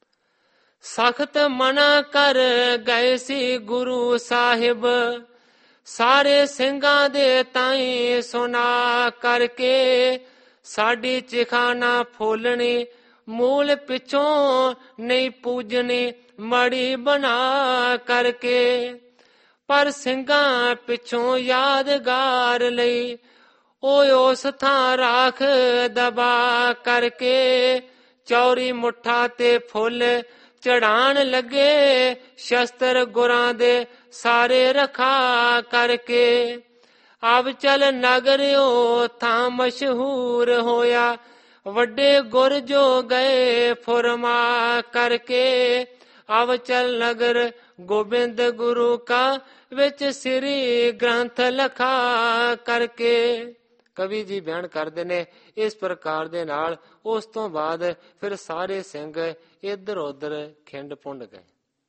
ਸਖਤ ਮਨਾ ਕਰ ਗਏ ਸੀ ਗੁਰੂ ਸਾਹਿਬ, ਸਾਰੇ ਸਿੰਘਾਂ ਦੇ ਤਾਈਂ ਸੁਣਾ ਕਰਕੇ। ਸਾਡੀ ਚਿਖਾ ਨਾ ਫੋਲਣੀ, ਮੂਲ ਪਿੱਛੋਂ ਨਹੀਂ ਪੂਜਣੀ, ਮੜੀ ਬਣਾ ਕਰਕੇ। ਪਰ ਸਿੰਘਾਂ ਪਿੱਛੋਂ ਯਾਦਗਾਰ ਲਈ, ਉਹ ਉਸ ਥਾਂ ਰਾਖ ਦਬਾ ਕਰਕੇ। ਚੌਰੀ ਮੁੱਠਾ ਤੇ ਫੁੱਲ ਚੜਾਣ ਲੱਗੇ, ਸ਼ਸਤਰ ਗੁਰਾਂ ਦੇ ਸਾਰੇ ਰਖਾ ਕਰਕੇ। ਅਬ ਚਲ ਨਗਰਿਓ ਥਾਂ ਮਸ਼ਹੂਰ ਹੋਇਆ, ਵੱਡੇ ਗੁਰ ਜੋ ਗਏ ਫੁਰਮਾ ਕਰਕੇ। ਅਬ ਚਲ ਨਗਰ ਗੋਬਿੰਦ ਗੁਰੂ ਕਾ, ਵਿੱਚ ਸ੍ਰੀ ਗ੍ਰੰਥ ਲਖਾ ਕਰਕੇ। ਕਵੀ ਜੀ ਬਿਆਨ ਕਰਦੇ ਨੇ ਇਸ ਪ੍ਰਕਾਰ ਦੇ ਨਾਲ ਉਸ ਤੋਂ ਬਾਅਦ ਫਿਰ ਸਾਰੇ ਸਿੰਘ ਇੱਧਰ ਉੱਧਰ ਖਿੰਡ ਪੁੰਡ ਗਏ।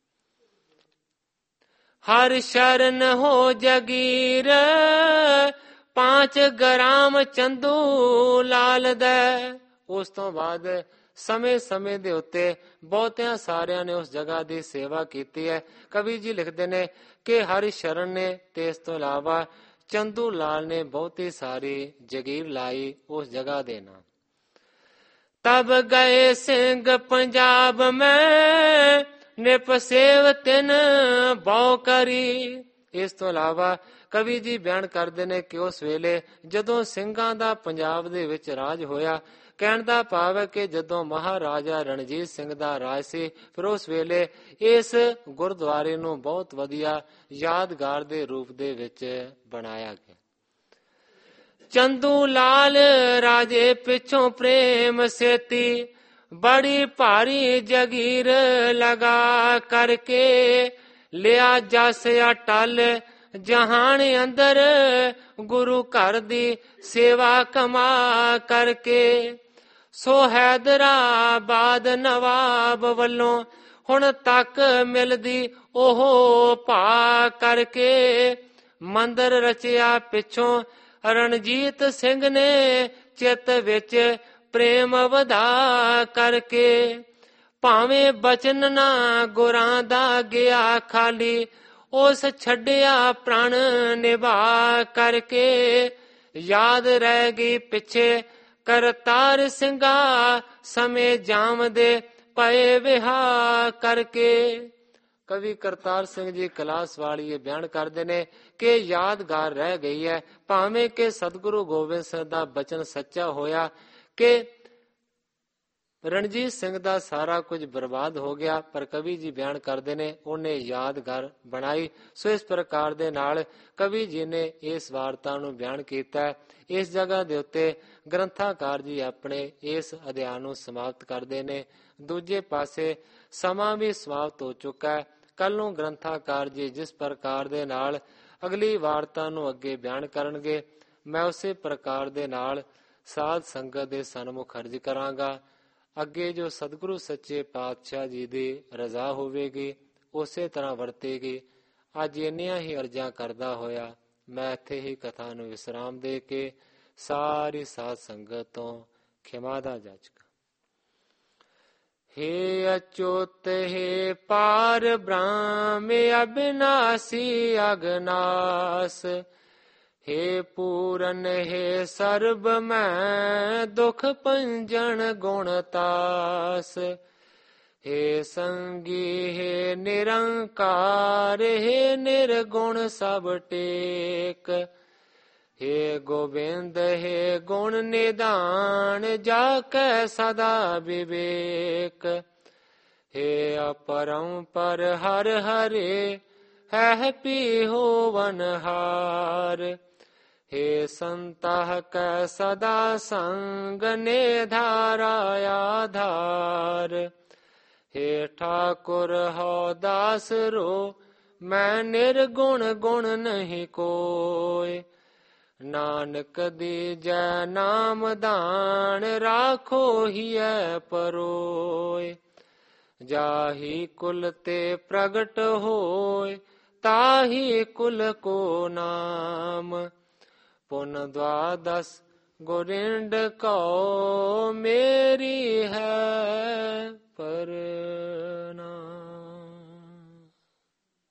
ਹਰ ਸ਼ਰਨ ਹੋ ਜਗੀਰ, 5 ਗ੍ਰਾਮ ਚੰਦੂ ਲਾਲ ਦਾ। ਉਸ ਤੋਂ ਬਾਅਦ ਸਮੇਂ ਦੇ ਉੱਤੇ ਬਹੁਤਿਆਂ ਸਾਰਿਆਂ ਨੇ ਉਸ ਜਗ੍ਹਾ ਦੀ ਸੇਵਾ ਕੀਤੀ ਹੈ। ਕਵੀ ਜੀ ਲਿਖਦੇ ਨੇ ਕਿ ਹਰਿ ਸ਼ਰਨ ਨੇ ਤੇ ਇਸ ਤੋਂ ਇਲਾਵਾ ਚੰਦੂ ਲਾਲ ਨੇ ਬਹੁਤੀ ਸਾਰੀ ਜਗੀਰ ਲਾਈ ਉਸ ਜਗ੍ਹਾ ਦੇ ਨਾਮ। ਤਬ ਗਏ ਸਿੰਘ ਪੰਜਾਬ ਮੈਂ, ਨਿਪਸੇਵ ਤਿਨ ਬਹੁ ਕਰੀ। ਇਸ ਤੋਂ ਇਲਾਵਾ ਕਵੀ ਜੀ ਬਿਆਨ ਕਰਦੇ ਨੇ ਕਿ ਉਸ ਵੇਲੇ ਜਦੋਂ ਸਿੰਘਾਂ ਦਾ ਪੰਜਾਬ ਦੇ ਵਿੱਚ ਰਾਜ ਹੋਇਆ, ਕਹਿਣ ਦਾ ਭਾਵ ਹੈ ਕਿ ਜਦੋਂ ਮਹਾਰਾਜਾ ਰਣਜੀਤ ਸਿੰਘ ਦਾ ਰਾਜ ਸੀ, ਫਿਰ ਉਸ ਵੇਲੇ ਇਸ ਗੁਰਦੁਆਰੇ ਨੂੰ ਬਹੁਤ ਵਧੀਆ ਯਾਦਗਾਰ ਦੇ ਰੂਪ ਦੇ ਵਿੱਚ ਬਣਾਇਆ ਗਿਆ। ਚੰਦੂ ਲਾਲ ਰਾਜੇ ਪਿੱਛੋਂ ਪ੍ਰੇਮ ਸੇਤੀ, ਬੜੀ ਭਾਰੀ ਜਗੀਰ ਲਗਾ ਕਰਕੇ, ਲਿਆ ਜਸ ਅਟਲ ਜਹਾਨ ਅੰਦਰ, ਗੁਰੂ ਘਰ ਦੀ ਸੇਵਾ ਕਮਾ ਕਰਕੇ। ਸੋ ਹੈਦਰਾਬਾਦ ਨਵਾਬ ਵੱਲੋਂ ਹੁਣ ਤੱਕ ਮਿਲਦੀ ਉਹ ਭਾ ਕਰਕੇ, ਮੰਦਰ ਰਚਿਆ ਪਿੱਛੋਂ ਰਣਜੀਤ ਸਿੰਘ ਨੇ ਚਿੱਤ ਵਿੱਚ ਪ੍ਰੇਮ ਵਧਾ ਕਰਕੇ। ਭਾਵੇਂ ਬਚਨ ਨਾ ਗੁਰਾਂ ਦਾ ਗਿਆ ਖਾਲੀ, ਉਸ ਛੱਡਿਆ ਪ੍ਰਣ ਨਿਭਾ ਕਰਕੇ। ਯਾਦ ਰਹਿ ਗਈ ਪਿੱਛੇ ਕਰਤਾਰ ਸਿੰਘਾ, ਸਮੇਂ ਜਾਮਦੇ ਪਏ ਵਿਆਹ ਕਰਕੇ। ਕਵੀ ਕਰਤਾਰ ਸਿੰਘ ਜੀ ਕਲਾਸ ਵਾਲੀ ਇਹ ਬਿਆਨ ਕਰਦੇ ਨੇ ਕਿ ਯਾਦਗਾਰ ਰਹਿ ਗਈ ਹੈ, ਭਾਵੇਂ ਕਿ ਸਤਿਗੁਰੂ ਗੋਬਿੰਦ ਸਿੰਘ ਦਾ ਬਚਨ ਸੱਚਾ ਹੋਇਆ ਕਿ ਰਣਜੀਤ ਸਿੰਘ ਦਾ ਸਾਰਾ ਕੁਝ ਬਰਬਾਦ ਹੋ ਗਿਆ, ਪਰ ਕਵੀ ਜੀ ਬਿਆਨ ਕਰਦੇ ਨੇ ਉਹਨੇ ਯਾਦਗਾਰ ਬਣਾਈ। ਸੋ ਇਸ ਪ੍ਰਕਾਰ ਦੇ ਨਾਲ ਕਵੀ ਜੀ ਨੇ ਇਸ ਵਾਰਤਾ ਨੂੰ ਬਿਆਨ ਕੀਤਾ। ਇਸ ਜਗ੍ਹਾ ਦੇ ਉੱਤੇ ਗ੍ਰੰਥਾਕਾਰ ਜੀ ਆਪਣੇ ਇਸ ਅਧਿਆਨ ਨੂੰ ਸਮਾਪਤ ਕਰਦੇ ਨੇ। ਦੂਜੇ ਪਾਸੇ ਸਮਾਂ ਵੀ ਸਮਾਪਤ ਹੋ ਚੁੱਕਾ ਹੈ। ਕੱਲ ਨੂੰ ਗ੍ਰੰਥਾਕਾਰ ਜੀ ਜਿਸ ਪ੍ਰਕਾਰ ਦੇ ਨਾਲ ਅਗਲੀ ਵਾਰਤਾ ਨੂੰ ਅੱਗੇ ਬਿਆਨ ਕਰਨਗੇ, ਮੈਂ ਉਸੇ ਪ੍ਰਕਾਰ ਦੇ ਨਾਲ ਸਾਧ ਸੰਗਤ ਦੇ ਸਨਮੁਖ ਅਰਜ਼ ਕਰਾਂਗਾ। ਅੱਗੇ ਜੋ ਸਤਿਗੁਰੂ ਸੱਚੇ ਪਾਤਸ਼ਾਹ ਜੀ ਦੀ ਰਜ਼ਾ ਹੋਵੇਗੀ ਉਸੇ ਤਰ੍ਹਾਂ ਵਰਤੇਗੀ। ਅੱਜ ਇੰਨੀਆਂ ਹੀ ਅਰਜ਼ਾਂ ਕਰਦਾ ਹੋਇਆ ਮੈਂ ਇੱਥੇ ਹੀ ਕਥਾ ਨੂੰ ਵਿਸਰਾਮ ਦੇ ਕੇ ਸਾਰੀ ਸਾਧ ਸੰਗਤ ਤੋਂ ਖਿਮਾ ਦਾ ਜਾਚਕਾਂ। हे अच्युत हे पार ब्रह्म अविनाशी अगनास, हे पूरन हे सर्ब मैं दुख पंजन गुणतास, हे संगी हे निरंकार हे निर्गुण सब टेक, हे गोविंद हे गुण निदान जाकै सदा विवेक, हे अपरंपर हर हरे है पी होवनहार, हे संतः कै सदा संग निधारा आधार, हे ठाकुर हो दास रो मैं निर्गुण गुण नहीं कोय, नानक दीजै नाम दान राखो हिय परोय, जाहि कुल ते प्रगट होय ताहि कुल को नाम, पुन द्वादश गोरिंड को मेरी है प्रणाम।